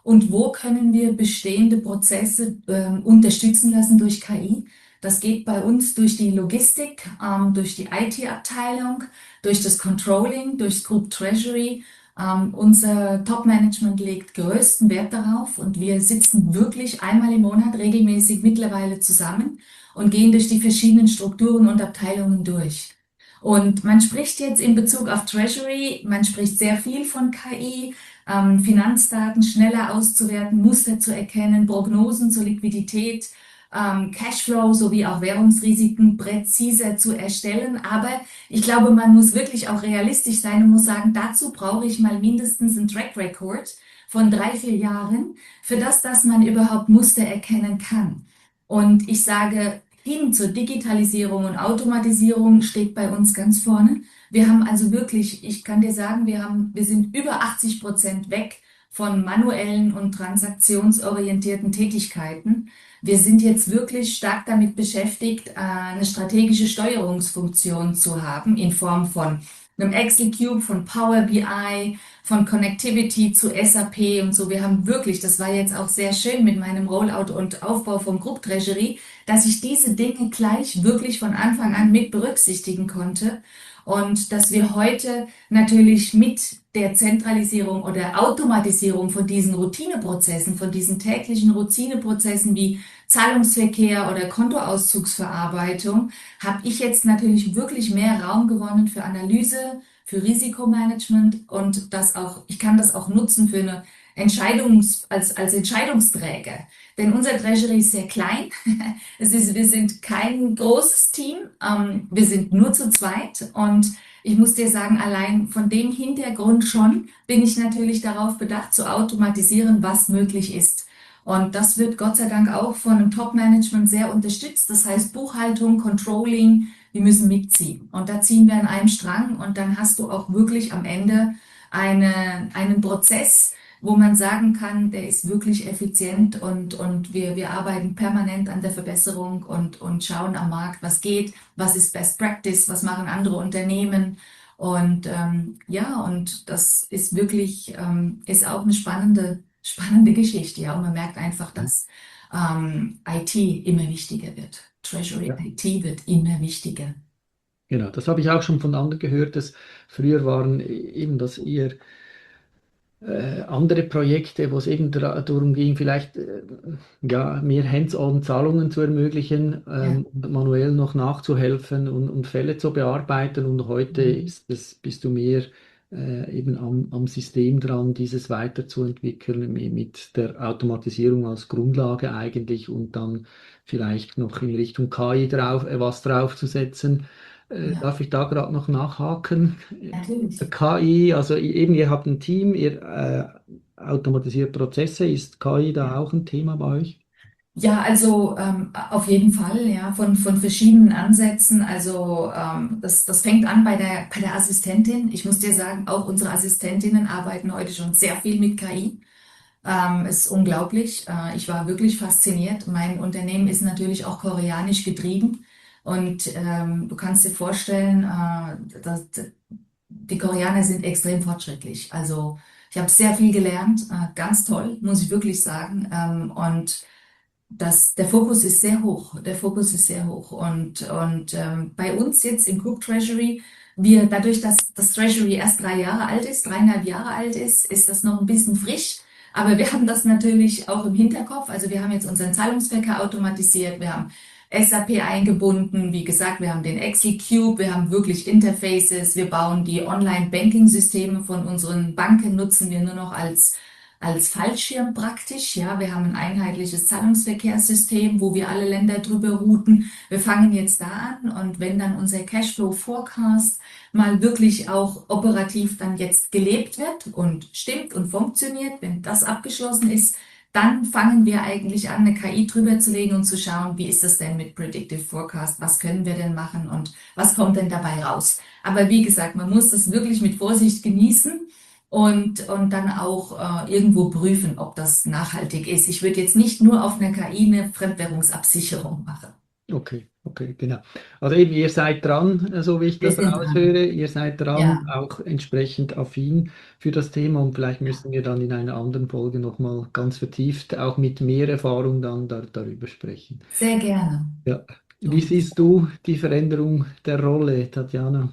und wo können wir bestehende Prozesse ähm, unterstützen lassen durch K I. Das geht bei uns durch die Logistik, ähm, durch die I T-Abteilung, durch das Controlling, durchs Group Treasury. Ähm, unser Top-Management legt größten Wert darauf und wir sitzen wirklich einmal im Monat regelmäßig mittlerweile zusammen und gehen durch die verschiedenen Strukturen und Abteilungen durch. Und man spricht jetzt in Bezug auf Treasury, man spricht sehr viel von K I, ähm, Finanzdaten schneller auszuwerten, Muster zu erkennen, Prognosen zur Liquidität, ähm, Cashflow sowie auch Währungsrisiken präziser zu erstellen. Aber ich glaube, man muss wirklich auch realistisch sein und muss sagen, dazu brauche ich mal mindestens einen Track Record von drei, vier Jahren, für das, dass man überhaupt Muster erkennen kann. Und ich sage, hin zur Digitalisierung und Automatisierung steht bei uns ganz vorne. Wir haben also wirklich, ich kann dir sagen, wir haben, wir sind über achtzig Prozent weg von manuellen und transaktionsorientierten Tätigkeiten. Wir sind jetzt wirklich stark damit beschäftigt, eine strategische Steuerungsfunktion zu haben in Form von einem Excel Cube, von Power B I, von Connectivity zu S A P und so. Wir haben wirklich, das war jetzt auch sehr schön mit meinem Rollout und Aufbau vom Group Treasury, dass ich diese Dinge gleich wirklich von Anfang an mit berücksichtigen konnte. Und dass wir heute natürlich mit der Zentralisierung oder Automatisierung von diesen Routineprozessen, von diesen täglichen Routineprozessen wie Zahlungsverkehr oder Kontoauszugsverarbeitung, habe ich jetzt natürlich wirklich mehr Raum gewonnen für Analyse, für Risikomanagement und das auch, ich kann das auch nutzen für eine Entscheidungs, als, als Entscheidungsträger. Denn unser Treasury ist sehr klein. Es ist, wir sind kein großes Team. Ähm, wir sind nur zu zweit. Und ich muss dir sagen, allein von dem Hintergrund schon bin ich natürlich darauf bedacht, zu automatisieren, was möglich ist. Und das wird Gott sei Dank auch von einem Top-Management sehr unterstützt. Das heißt Buchhaltung, Controlling, wir müssen mitziehen. Und da ziehen wir an einem Strang und dann hast du auch wirklich am Ende eine, einen Prozess, wo man sagen kann, der ist wirklich effizient und, und wir, wir arbeiten permanent an der Verbesserung und, und schauen am Markt, was geht, was ist Best Practice, was machen andere Unternehmen. Und ähm, ja, und das ist wirklich, ähm, ist auch eine spannende, spannende Geschichte. Ja, und man merkt einfach, dass ähm, I T immer wichtiger wird. Treasury Ja. I T wird immer wichtiger. Genau, das habe ich auch schon von anderen gehört, dass früher waren eben das eher äh, andere Projekte, wo es eben dra- darum ging, vielleicht äh, ja, mehr Hands-on-Zahlungen zu ermöglichen, Ja. ähm, und manuell noch nachzuhelfen und, und Fälle zu bearbeiten. Und heute Mhm. ist es, bist du mehr äh, eben am, am System dran, dieses weiterzuentwickeln mi- mit der Automatisierung als Grundlage eigentlich und dann vielleicht noch in Richtung K I drauf, äh, was draufzusetzen. Äh, Ja, darf ich da gerade noch nachhaken? natürlich. K I, also eben, ihr habt ein Team, ihr äh, automatisiert Prozesse. Ist K I da Ja. auch ein Thema bei euch? Ja, also ähm, auf jeden Fall, ja, von, von verschiedenen Ansätzen. Also ähm, das, das fängt an bei der, bei der Assistentin. Ich muss dir sagen, auch unsere Assistentinnen arbeiten heute schon sehr viel mit K I. Ähm, ist unglaublich. Äh, ich war wirklich fasziniert. Mein Unternehmen ist natürlich auch koreanisch getrieben. Und ähm, du kannst dir vorstellen, äh, dass, die Koreaner sind extrem fortschrittlich. Also ich habe sehr viel gelernt. Äh, ganz toll, muss ich wirklich sagen. Ähm, und das, der Fokus ist sehr hoch. Der Fokus ist sehr hoch. Und, und ähm, bei uns jetzt im Group Treasury, wir, dadurch, dass das Treasury erst drei Jahre alt ist, dreieinhalb Jahre alt ist, ist das noch ein bisschen frisch. Aber wir haben das natürlich auch im Hinterkopf. Also wir haben jetzt unseren Zahlungsverkehr automatisiert. Wir haben S A P eingebunden. Wie gesagt, wir haben den Excel Cube. Wir haben wirklich Interfaces. Wir bauen die Online-Banking-Systeme von unseren Banken, nutzen wir nur noch als als Fallschirm praktisch. Ja, wir haben ein einheitliches Zahlungsverkehrssystem, wo wir alle Länder drüber routen. Wir fangen jetzt da an und wenn dann unser Cashflow Forecast mal wirklich auch operativ dann jetzt gelebt wird und stimmt und funktioniert, wenn das abgeschlossen ist, dann fangen wir eigentlich an, eine K I drüber zu legen und zu schauen, wie ist das denn mit Predictive Forecast? Was können wir denn machen und was kommt denn dabei raus? Aber wie gesagt, man muss das wirklich mit Vorsicht genießen. Und, und dann auch äh, irgendwo prüfen, ob das nachhaltig ist. Ich würde jetzt nicht nur auf einer K I eine Fremdwährungsabsicherung machen. Okay, okay, genau. Also eben, ihr seid dran, äh, so wie ich Wir das sind dran. raushöre, ihr seid dran, Ja, auch entsprechend affin für das Thema und vielleicht müssen wir dann in einer anderen Folge nochmal ganz vertieft, auch mit mehr Erfahrung dann da, darüber sprechen. sehr gerne. Ja. Wie So. siehst du die Veränderung der Rolle, Tatjana?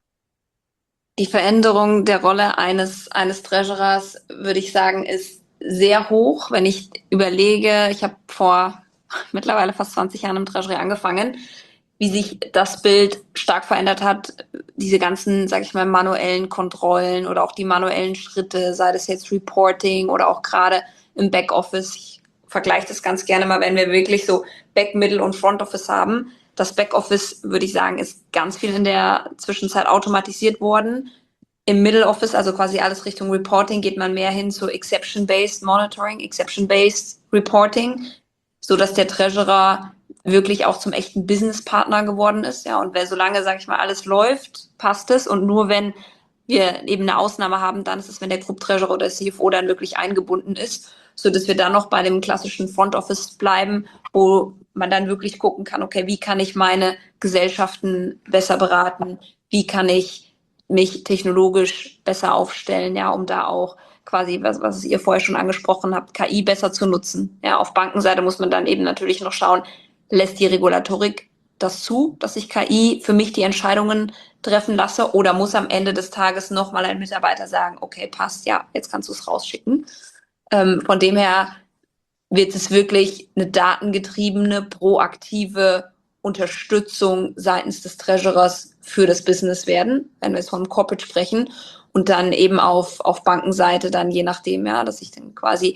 Die Veränderung der Rolle eines, eines Treasurers, würde ich sagen, ist sehr hoch. Wenn ich überlege, ich habe vor mittlerweile fast zwanzig Jahren im Treasury angefangen, wie sich das Bild stark verändert hat, diese ganzen, sage ich mal, manuellen Kontrollen oder auch die manuellen Schritte, sei das jetzt Reporting oder auch gerade im Backoffice. Ich vergleiche das ganz gerne mal, wenn wir wirklich so Back, Middle und Front Office haben. Das Backoffice, würde ich sagen, ist ganz viel in der Zwischenzeit automatisiert worden. Im Middle Office, also quasi alles Richtung Reporting, geht man mehr hin zu Exception-Based Monitoring, Exception-Based Reporting, so dass der Treasurer wirklich auch zum echten Business-Partner geworden ist. Ja, und wenn solange, sage ich mal, alles läuft, passt es. Und nur wenn wir eben eine Ausnahme haben, dann ist es, wenn der Group Treasurer oder C F O dann wirklich eingebunden ist, so dass wir dann noch bei dem klassischen Front Office bleiben, wo man dann wirklich gucken kann, okay, wie kann ich meine Gesellschaften besser beraten? Wie kann ich mich technologisch besser aufstellen, ja, um da auch quasi, was, was ihr vorher schon angesprochen habt, K I besser zu nutzen. Ja, auf Bankenseite muss man dann eben natürlich noch schauen, lässt die Regulatorik das zu, dass ich K I für mich die Entscheidungen treffen lasse, oder muss am Ende des Tages nochmal ein Mitarbeiter sagen, okay, passt, ja, jetzt kannst du es rausschicken. Ähm, von dem her wird es wirklich eine datengetriebene, proaktive Unterstützung seitens des Treasurers für das Business werden, wenn wir jetzt von Corporate sprechen, und dann eben auf, auf Bankenseite dann je nachdem, ja, dass ich dann quasi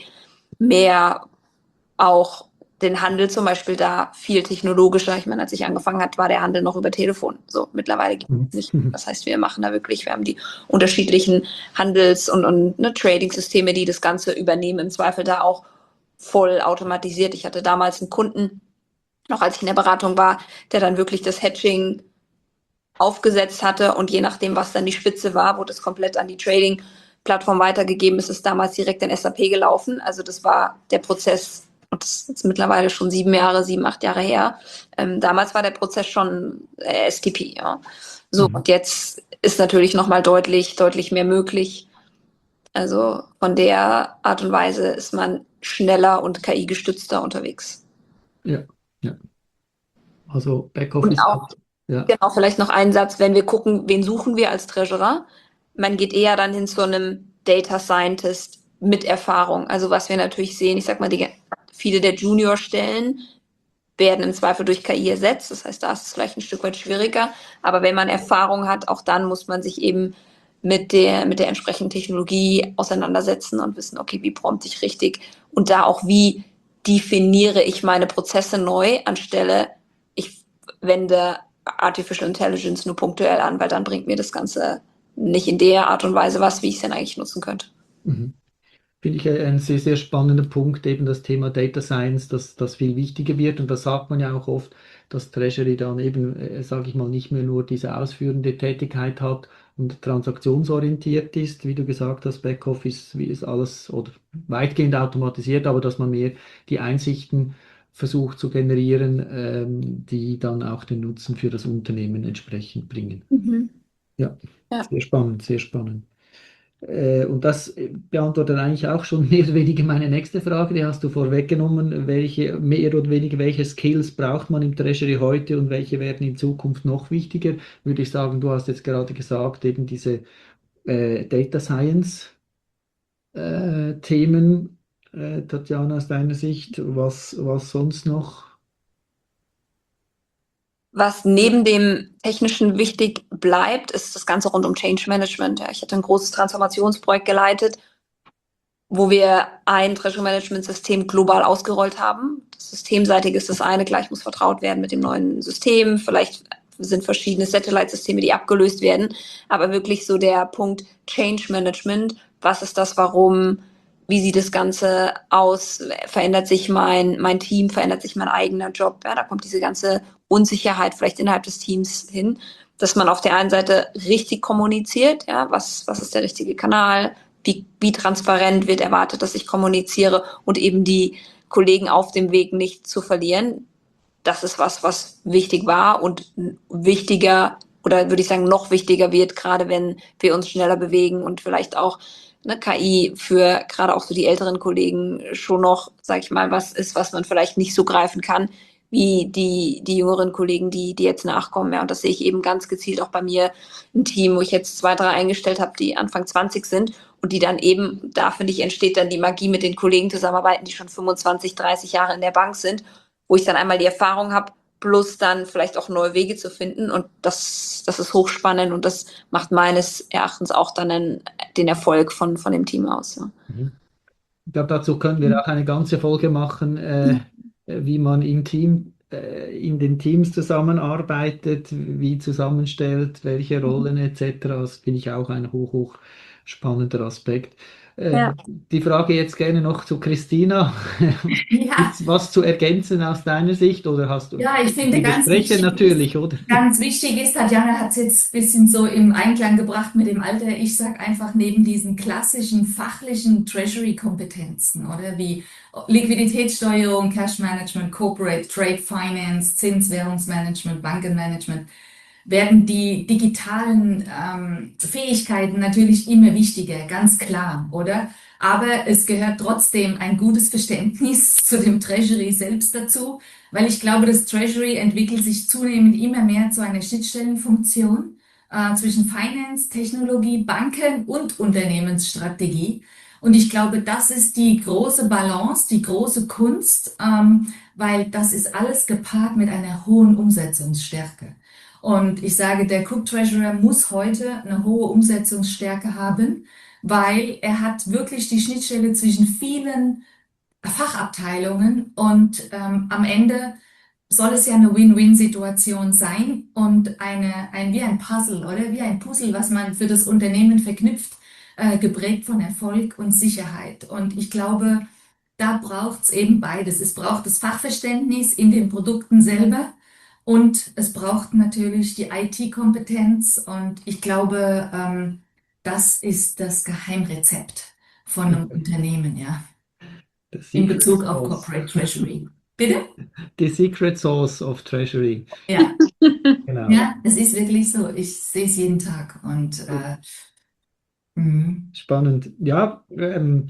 mehr auch den Handel zum Beispiel da viel technologischer. Ich meine, als ich angefangen hat, war der Handel noch über Telefon. So, mittlerweile gibt es nicht. Das heißt, wir machen da wirklich, wir haben die unterschiedlichen Handels- und, und ne, Trading-Systeme, die das Ganze übernehmen, im Zweifel da auch voll automatisiert. Ich hatte damals einen Kunden, noch als ich in der Beratung war, der dann wirklich das Hedging aufgesetzt hatte, und je nachdem, was dann die Spitze war, wurde es komplett an die Trading-Plattform weitergegeben. Es ist damals direkt in S A P gelaufen. Also das war der Prozess, und das ist jetzt mittlerweile schon sieben Jahre, sieben, acht Jahre her. Ähm, damals war der Prozess schon äh, S T P, ja. So, Mhm. und jetzt ist natürlich nochmal deutlich, deutlich mehr möglich. Also von der Art und Weise ist man schneller und K I-gestützter unterwegs. Ja, ja. Also Und Backoffice auch, hat, ja. genau, vielleicht noch einen Satz, wenn wir gucken, wen suchen wir als Treasurer? Man geht eher dann hin zu einem Data Scientist mit Erfahrung. Also was wir natürlich sehen, ich sag mal, die, viele der Junior-Stellen werden im Zweifel durch K I ersetzt. Das heißt, da ist es vielleicht ein Stück weit schwieriger. Aber wenn man Erfahrung hat, auch dann muss man sich eben mit der, mit der entsprechenden Technologie auseinandersetzen und wissen, okay, wie prompte ich richtig? Und da auch, wie definiere ich meine Prozesse neu, anstelle ich wende Artificial Intelligence nur punktuell an, weil dann bringt mir das Ganze nicht in der Art und Weise was, wie ich es denn eigentlich nutzen könnte. Mhm. Finde ich ein sehr, sehr spannender Punkt, eben das Thema Data Science, dass das viel wichtiger wird. Und da sagt man ja auch oft, dass Treasury dann eben, äh, sage ich mal, nicht mehr nur diese ausführende Tätigkeit hat und transaktionsorientiert ist, wie du gesagt hast, Backoffice, wie ist alles oder weitgehend automatisiert, aber dass man mehr die Einsichten versucht zu generieren, ähm, die dann auch den Nutzen für das Unternehmen entsprechend bringen. Mhm. Ja, Ja. sehr spannend, sehr spannend. Äh, Und das beantwortet eigentlich auch schon mehr oder weniger meine nächste Frage. Die hast du vorweggenommen. Welche, mehr oder weniger, welche Skills braucht man im Treasury heute und welche werden in Zukunft noch wichtiger? Würde ich sagen, du hast jetzt gerade gesagt, eben diese äh, Data Science äh, Themen, äh, Tatjana, aus deiner Sicht, was, was sonst noch? Was neben dem Technischen wichtig bleibt, ist das Ganze rund um Change Management. Ja, ich hatte ein großes Transformationsprojekt geleitet, wo wir ein Treasury Management System global ausgerollt haben. Das Systemseitige ist das eine, gleich muss vertraut werden mit dem neuen System. Vielleicht sind verschiedene Satellite-Systeme, die abgelöst werden. Aber wirklich so der Punkt Change Management. Was ist das? Warum? Wie sieht das Ganze aus? Verändert sich mein, mein Team? Verändert sich mein eigener Job? Ja, da kommt diese ganze Unsicherheit vielleicht innerhalb des Teams hin, dass man auf der einen Seite richtig kommuniziert. Ja, was, was ist der richtige Kanal? Wie, wie transparent wird erwartet, dass ich kommuniziere, und eben die Kollegen auf dem Weg nicht zu verlieren. das ist was, was wichtig war und wichtiger oder würde ich sagen noch wichtiger wird, gerade wenn wir uns schneller bewegen und vielleicht auch eine K I für gerade auch so die älteren Kollegen schon noch, sag ich mal, was ist, was man vielleicht nicht so greifen kann, wie die, die jüngeren Kollegen, die, die jetzt nachkommen. Ja, und das sehe ich eben ganz gezielt auch bei mir im Team, wo ich jetzt zwei, drei eingestellt habe, die Anfang zwanzig sind und die dann eben, da finde ich, entsteht dann die Magie mit den Kollegen zusammenarbeiten, die schon fünfundzwanzig, dreißig Jahre in der Bank sind, wo ich dann einmal die Erfahrung habe, plus dann vielleicht auch neue Wege zu finden. Und das, das ist hochspannend und das macht meines Erachtens auch dann den, den Erfolg von, von dem Team aus. Ja. Mhm. Ich glaube, dazu können wir auch eine ganze Folge machen, äh, wie man im Team, äh, in den Teams zusammenarbeitet, wie zusammenstellt, welche Rollen et cetera. Das finde ich auch ein hoch, hoch spannender Aspekt. Äh, Ja. Die Frage jetzt gerne noch zu Christina. Ja, Gibt's was zu ergänzen aus deiner Sicht oder hast du ja, ich finde die ganz Besprecher wichtig ist, natürlich, oder? ganz wichtig ist, Tatjana hat es jetzt ein bisschen so im Einklang gebracht mit dem Alter. Ich sage einfach neben diesen klassischen fachlichen Treasury-Kompetenzen, oder wie Liquiditätssteuerung, Cash Management, Corporate Trade Finance, Zinswährungsmanagement, Bankenmanagement, werden die digitalen ähm, Fähigkeiten natürlich immer wichtiger, ganz klar, oder? Aber es gehört trotzdem ein gutes Verständnis zu dem Treasury selbst dazu, weil ich glaube, das Treasury entwickelt sich zunehmend immer mehr zu einer Schnittstellenfunktion äh, zwischen Finance, Technologie, Banken und Unternehmensstrategie. Und ich glaube, das ist die große Balance, die große Kunst, ähm, weil das ist alles gepaart mit einer hohen Umsetzungsstärke. Und ich sage, der Group Treasurer muss heute eine hohe Umsetzungsstärke haben, weil er hat wirklich die Schnittstelle zwischen vielen Fachabteilungen und ähm, am Ende soll es ja eine Win-Win-Situation sein und eine, ein, wie ein Puzzle, oder? Wie ein Puzzle, was man für das Unternehmen verknüpft, äh, geprägt von Erfolg und Sicherheit. Und ich glaube, da braucht es eben beides. Es braucht das Fachverständnis in den Produkten selber und es braucht natürlich die I T-Kompetenz. Und ich glaube, ähm, das ist das Geheimrezept von einem Unternehmen, ja, The in secret Bezug auf sauce. Corporate Treasury. Bitte? The secret sauce of Treasury. Ja, Genau. ja, es ist wirklich so. Ich sehe es jeden Tag und äh, mhm. Spannend. Ja, ähm,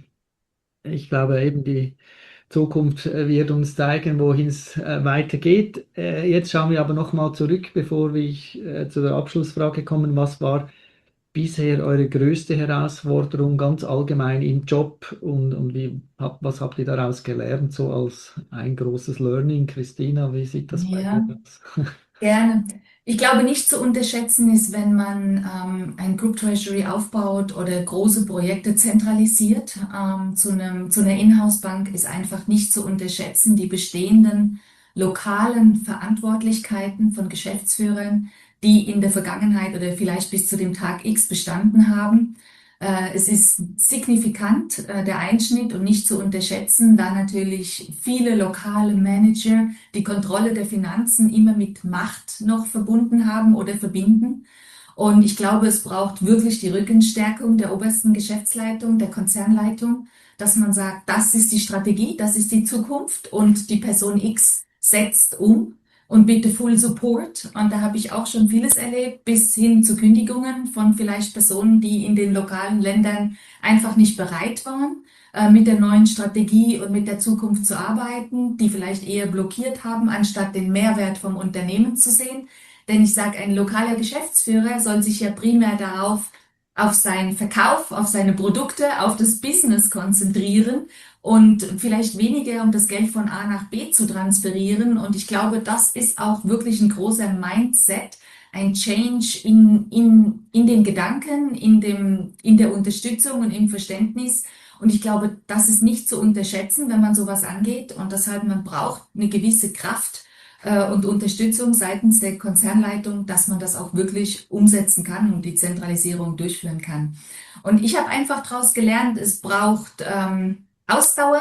ich glaube eben die Zukunft äh, wird uns zeigen, wohin es äh, weitergeht. Äh, jetzt schauen wir aber nochmal zurück, bevor wir äh, zu der Abschlussfrage kommen. Was war bisher eure größte Herausforderung ganz allgemein im Job und, und wie, hab, was habt ihr daraus gelernt, so als ein großes Learning? Christina, wie sieht das bei dir Ja, aus? gerne. Ich glaube, nicht zu unterschätzen ist, wenn man ähm, ein Group Treasury aufbaut oder große Projekte zentralisiert ähm, zu einem, zu einer Inhouse-Bank, ist einfach nicht zu unterschätzen, die bestehenden lokalen Verantwortlichkeiten von Geschäftsführern, die in der Vergangenheit oder vielleicht bis zu dem Tag X bestanden haben. Äh, es ist signifikant, äh, der Einschnitt und nicht zu unterschätzen, da natürlich viele lokale Manager die Kontrolle der Finanzen immer mit Macht noch verbunden haben oder verbinden. Und ich glaube, es braucht wirklich die Rückenstärkung der obersten Geschäftsleitung, der Konzernleitung, dass man sagt, das ist die Strategie, das ist die Zukunft und die Person X setzt um und bitte Full Support. Und da habe ich auch schon vieles erlebt, bis hin zu Kündigungen von vielleicht Personen, die in den lokalen Ländern einfach nicht bereit waren, äh, mit der neuen Strategie und mit der Zukunft zu arbeiten, die vielleicht eher blockiert haben, anstatt den Mehrwert vom Unternehmen zu sehen. Denn ich sage, ein lokaler Geschäftsführer soll sich ja primär darauf, auf seinen Verkauf, auf seine Produkte, auf das Business konzentrieren und vielleicht weniger, um das Geld von A nach B zu transferieren. Und ich glaube, das ist auch wirklich ein großer Mindset, ein Change in, in, in den Gedanken, in dem, in der Unterstützung und im Verständnis. Und ich glaube, das ist nicht zu unterschätzen, wenn man sowas angeht. Und deshalb, man braucht eine gewisse Kraft äh, und Unterstützung seitens der Konzernleitung, dass man das auch wirklich umsetzen kann und die Zentralisierung durchführen kann. Und ich habe einfach daraus gelernt, es braucht ähm, Ausdauer,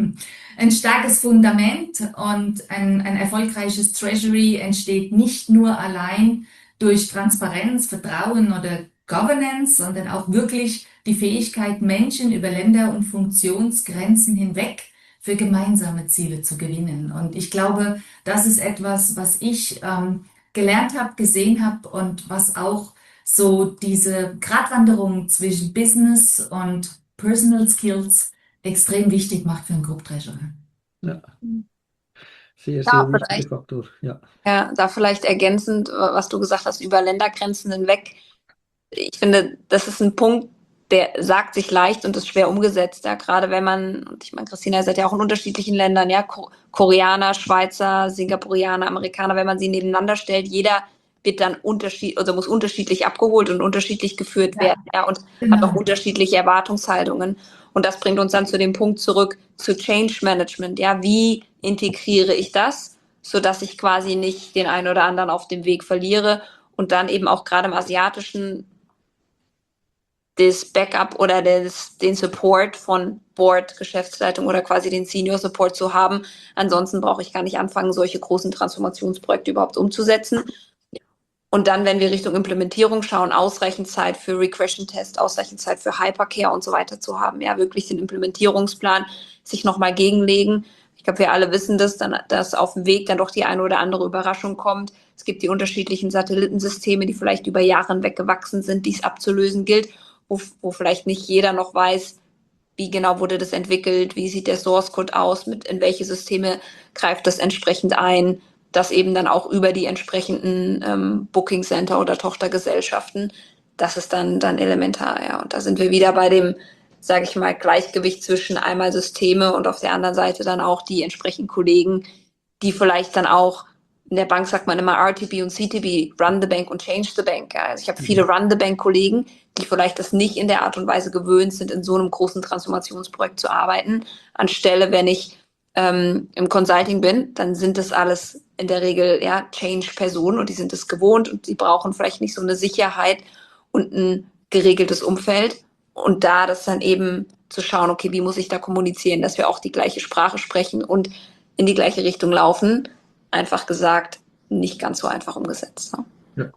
ein starkes Fundament und ein, ein erfolgreiches Treasury entsteht nicht nur allein durch Transparenz, Vertrauen oder Governance, sondern auch wirklich die Fähigkeit, Menschen über Länder und Funktionsgrenzen hinweg für gemeinsame Ziele zu gewinnen. Und ich glaube, das ist etwas, was ich ähm, gelernt habe, gesehen habe und was auch so diese Gratwanderung zwischen Business und Personal Skills extrem wichtig macht für einen Group Treasurer. Ja, sehr, Ja, sehr wichtiger vielleicht. Faktor. Ja. Ja, da vielleicht ergänzend, äh, was du gesagt hast, über Ländergrenzen hinweg. Ich finde, das ist ein Punkt, der sagt sich leicht und ist schwer umgesetzt. Ja, gerade wenn man, und ich meine, Christina, ihr seid ja auch in unterschiedlichen Ländern, ja, Ko Koreaner, Schweizer, Singapurianer, Amerikaner, wenn man sie nebeneinander stellt, jeder wird dann unterschiedlich, also muss unterschiedlich abgeholt und unterschiedlich geführt Ja, werden, ja, und genau. hat auch unterschiedliche Erwartungshaltungen. Und das bringt uns dann zu dem Punkt zurück zu Change Management. Ja, wie integriere ich das, sodass ich quasi nicht den einen oder anderen auf dem Weg verliere und dann eben auch gerade im asiatischen das Backup oder das, den Support von Board, Geschäftsleitung oder quasi den Senior Support zu haben. Ansonsten brauche ich gar nicht anfangen, solche großen Transformationsprojekte überhaupt umzusetzen. Und dann, wenn wir Richtung Implementierung schauen, ausreichend Zeit für Regression-Test, ausreichend Zeit für Hypercare und so weiter zu haben. Ja, wirklich den Implementierungsplan sich nochmal gegenlegen. Ich glaube, wir alle wissen das, dann, dass auf dem Weg dann doch die eine oder andere Überraschung kommt. Es gibt die unterschiedlichen Satellitensysteme, die vielleicht über Jahre hinweg gewachsen sind, die es abzulösen gilt, wo, wo vielleicht nicht jeder noch weiß, wie genau wurde das entwickelt, wie sieht der Source Code aus, mit in welche Systeme greift das entsprechend ein, das eben dann auch über die entsprechenden ähm, Booking Center oder Tochtergesellschaften, das ist dann, dann elementar, ja. Und da sind wir wieder bei dem, sage ich mal, Gleichgewicht zwischen einmal Systeme und auf der anderen Seite dann auch die entsprechenden Kollegen, die vielleicht dann auch, in der Bank sagt man immer R T B und C T B, Run the Bank und Change the Bank. Ja. Also ich habe viele Run the Bank Kollegen, die vielleicht das nicht in der Art und Weise gewöhnt sind, in so einem großen Transformationsprojekt zu arbeiten. Anstelle, wenn ich ähm, im Consulting bin, dann sind das alles in der Regel ja Change-Personen und die sind es gewohnt und die brauchen vielleicht nicht so eine Sicherheit und ein geregeltes Umfeld. Und da das dann eben zu schauen, okay, wie muss ich da kommunizieren, dass wir auch die gleiche Sprache sprechen und in die gleiche Richtung laufen. Einfach gesagt, nicht ganz so einfach umgesetzt. Ne? Ja.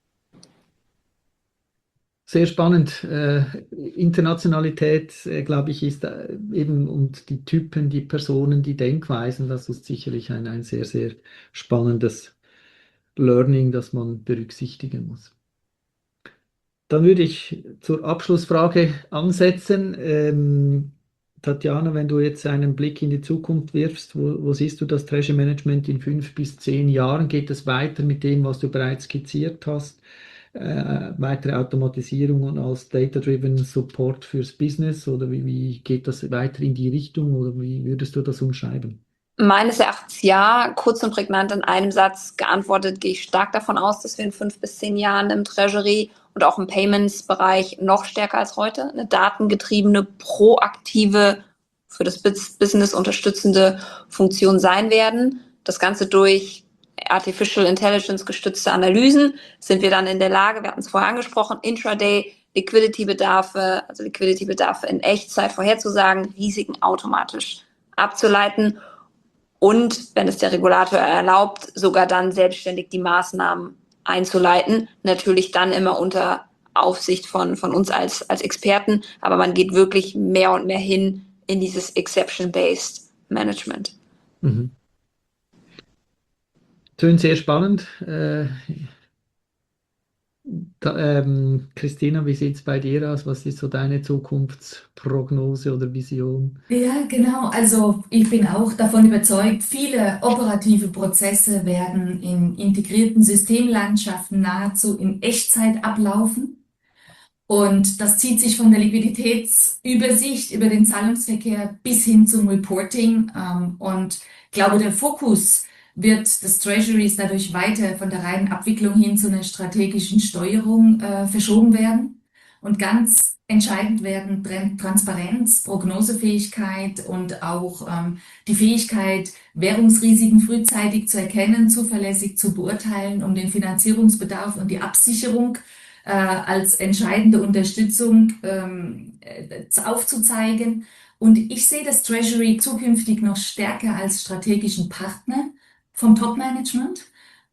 Sehr spannend. Äh, Internationalität, äh, glaube ich, ist äh, eben und die Typen, die Personen, die Denkweisen, das ist sicherlich ein, ein sehr, sehr spannendes Learning, das man berücksichtigen muss. Dann würde ich zur Abschlussfrage ansetzen. Ähm, Tatjana, wenn du jetzt einen Blick in die Zukunft wirfst, wo, wo siehst du das Treasury Management in fünf bis zehn Jahren? Geht es weiter mit dem, was du bereits skizziert hast? Äh, weitere Automatisierung und als Data-Driven Support fürs Business? Oder wie, wie geht das weiter in die Richtung? Oder wie würdest du das umschreiben? Meines Erachtens ja, kurz und prägnant in einem Satz geantwortet, gehe ich stark davon aus, dass wir in fünf bis zehn Jahren im Treasury und auch im Payments-Bereich noch stärker als heute eine datengetriebene, proaktive, für das Business unterstützende Funktion sein werden. Das Ganze durch Artificial Intelligence gestützte Analysen sind wir dann in der Lage, wir hatten es vorher angesprochen, Intraday Liquidity-Bedarfe, also Liquidity-Bedarfe in Echtzeit vorherzusagen, Risiken automatisch abzuleiten und, wenn es der Regulator erlaubt, sogar dann selbstständig die Maßnahmen einzuleiten. Natürlich dann immer unter Aufsicht von, von uns als, als Experten, aber man geht wirklich mehr und mehr hin in dieses Exception-Based Management. Mhm. Tönt sehr spannend. Äh, da, ähm, Christina, wie sieht es bei dir aus? Was ist so deine Zukunftsprognose oder Vision? Ja, genau. Also ich bin auch davon überzeugt, viele operative Prozesse werden in integrierten Systemlandschaften nahezu in Echtzeit ablaufen. Und das zieht sich von der Liquiditätsübersicht über den Zahlungsverkehr bis hin zum Reporting. Ähm, und ich glaube, der Fokus wird des Treasuries dadurch weiter von der reinen Abwicklung hin zu einer strategischen Steuerung äh, verschoben werden. Und ganz entscheidend werden Tran- Transparenz, Prognosefähigkeit und auch ähm, die Fähigkeit, Währungsrisiken frühzeitig zu erkennen, zuverlässig zu beurteilen, um den Finanzierungsbedarf und die Absicherung äh, als entscheidende Unterstützung ähm, äh, aufzuzeigen. Und ich sehe das Treasury zukünftig noch stärker als strategischen Partner vom Top-Management.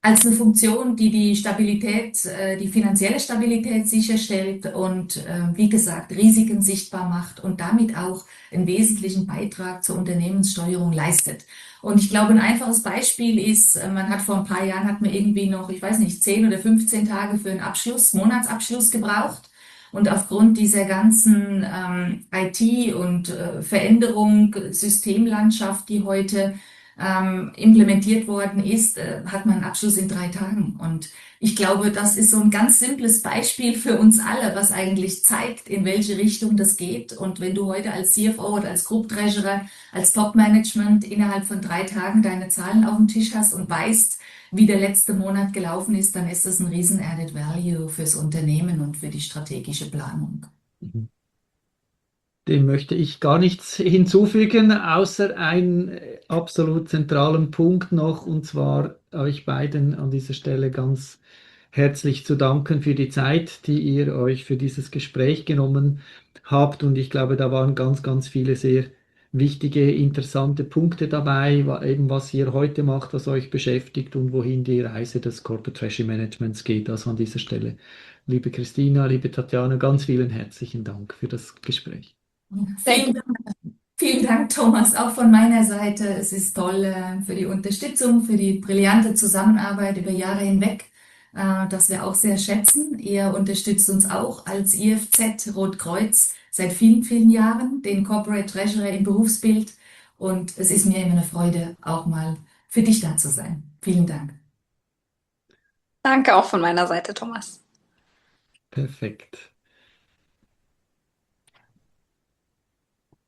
als eine Funktion, die die Stabilität, äh, die finanzielle Stabilität sicherstellt und, äh, wie gesagt, Risiken sichtbar macht und damit auch einen wesentlichen Beitrag zur Unternehmenssteuerung leistet. Und ich glaube, ein einfaches Beispiel ist, äh, man hat vor ein paar Jahren, hat man irgendwie noch, ich weiß nicht, zehn oder fünfzehn Tage für einen Abschluss, Monatsabschluss gebraucht. Und aufgrund dieser ganzen ähm, I T und äh, Veränderung, Systemlandschaft, die heute ähm, implementiert worden ist, äh, hat man einen Abschluss in drei Tagen. Und ich glaube, das ist so ein ganz simples Beispiel für uns alle, was eigentlich zeigt, in welche Richtung das geht. Und wenn du heute als C F O oder als Group Treasurer, als Top-Management innerhalb von drei Tagen deine Zahlen auf dem Tisch hast und weißt, wie der letzte Monat gelaufen ist, dann ist das ein riesen Added Value fürs Unternehmen und für die strategische Planung. Mhm. Dem möchte ich gar nichts hinzufügen, außer einen äh, absolut zentralen Punkt noch, und zwar euch beiden an dieser Stelle ganz herzlich zu danken für die Zeit, die ihr euch für dieses Gespräch genommen habt. Und ich glaube, da waren ganz, ganz viele sehr wichtige, interessante Punkte dabei, wa- eben was ihr heute macht, was euch beschäftigt und wohin die Reise des Corporate Treasury Managements geht. Also an dieser Stelle, liebe Christina, liebe Tatjana, ganz vielen herzlichen Dank für das Gespräch. Sehr Vielen Dank, vielen Dank, Thomas, auch von meiner Seite. Es ist toll äh, für die Unterstützung, für die brillante Zusammenarbeit über Jahre hinweg, äh, das wir auch sehr schätzen. Ihr unterstützt uns auch als I F Z Rotkreuz seit vielen, vielen Jahren, den Corporate Treasurer im Berufsbild. Und es ist mir immer eine Freude, auch mal für dich da zu sein. Vielen Dank. Danke auch von meiner Seite, Thomas. Perfekt.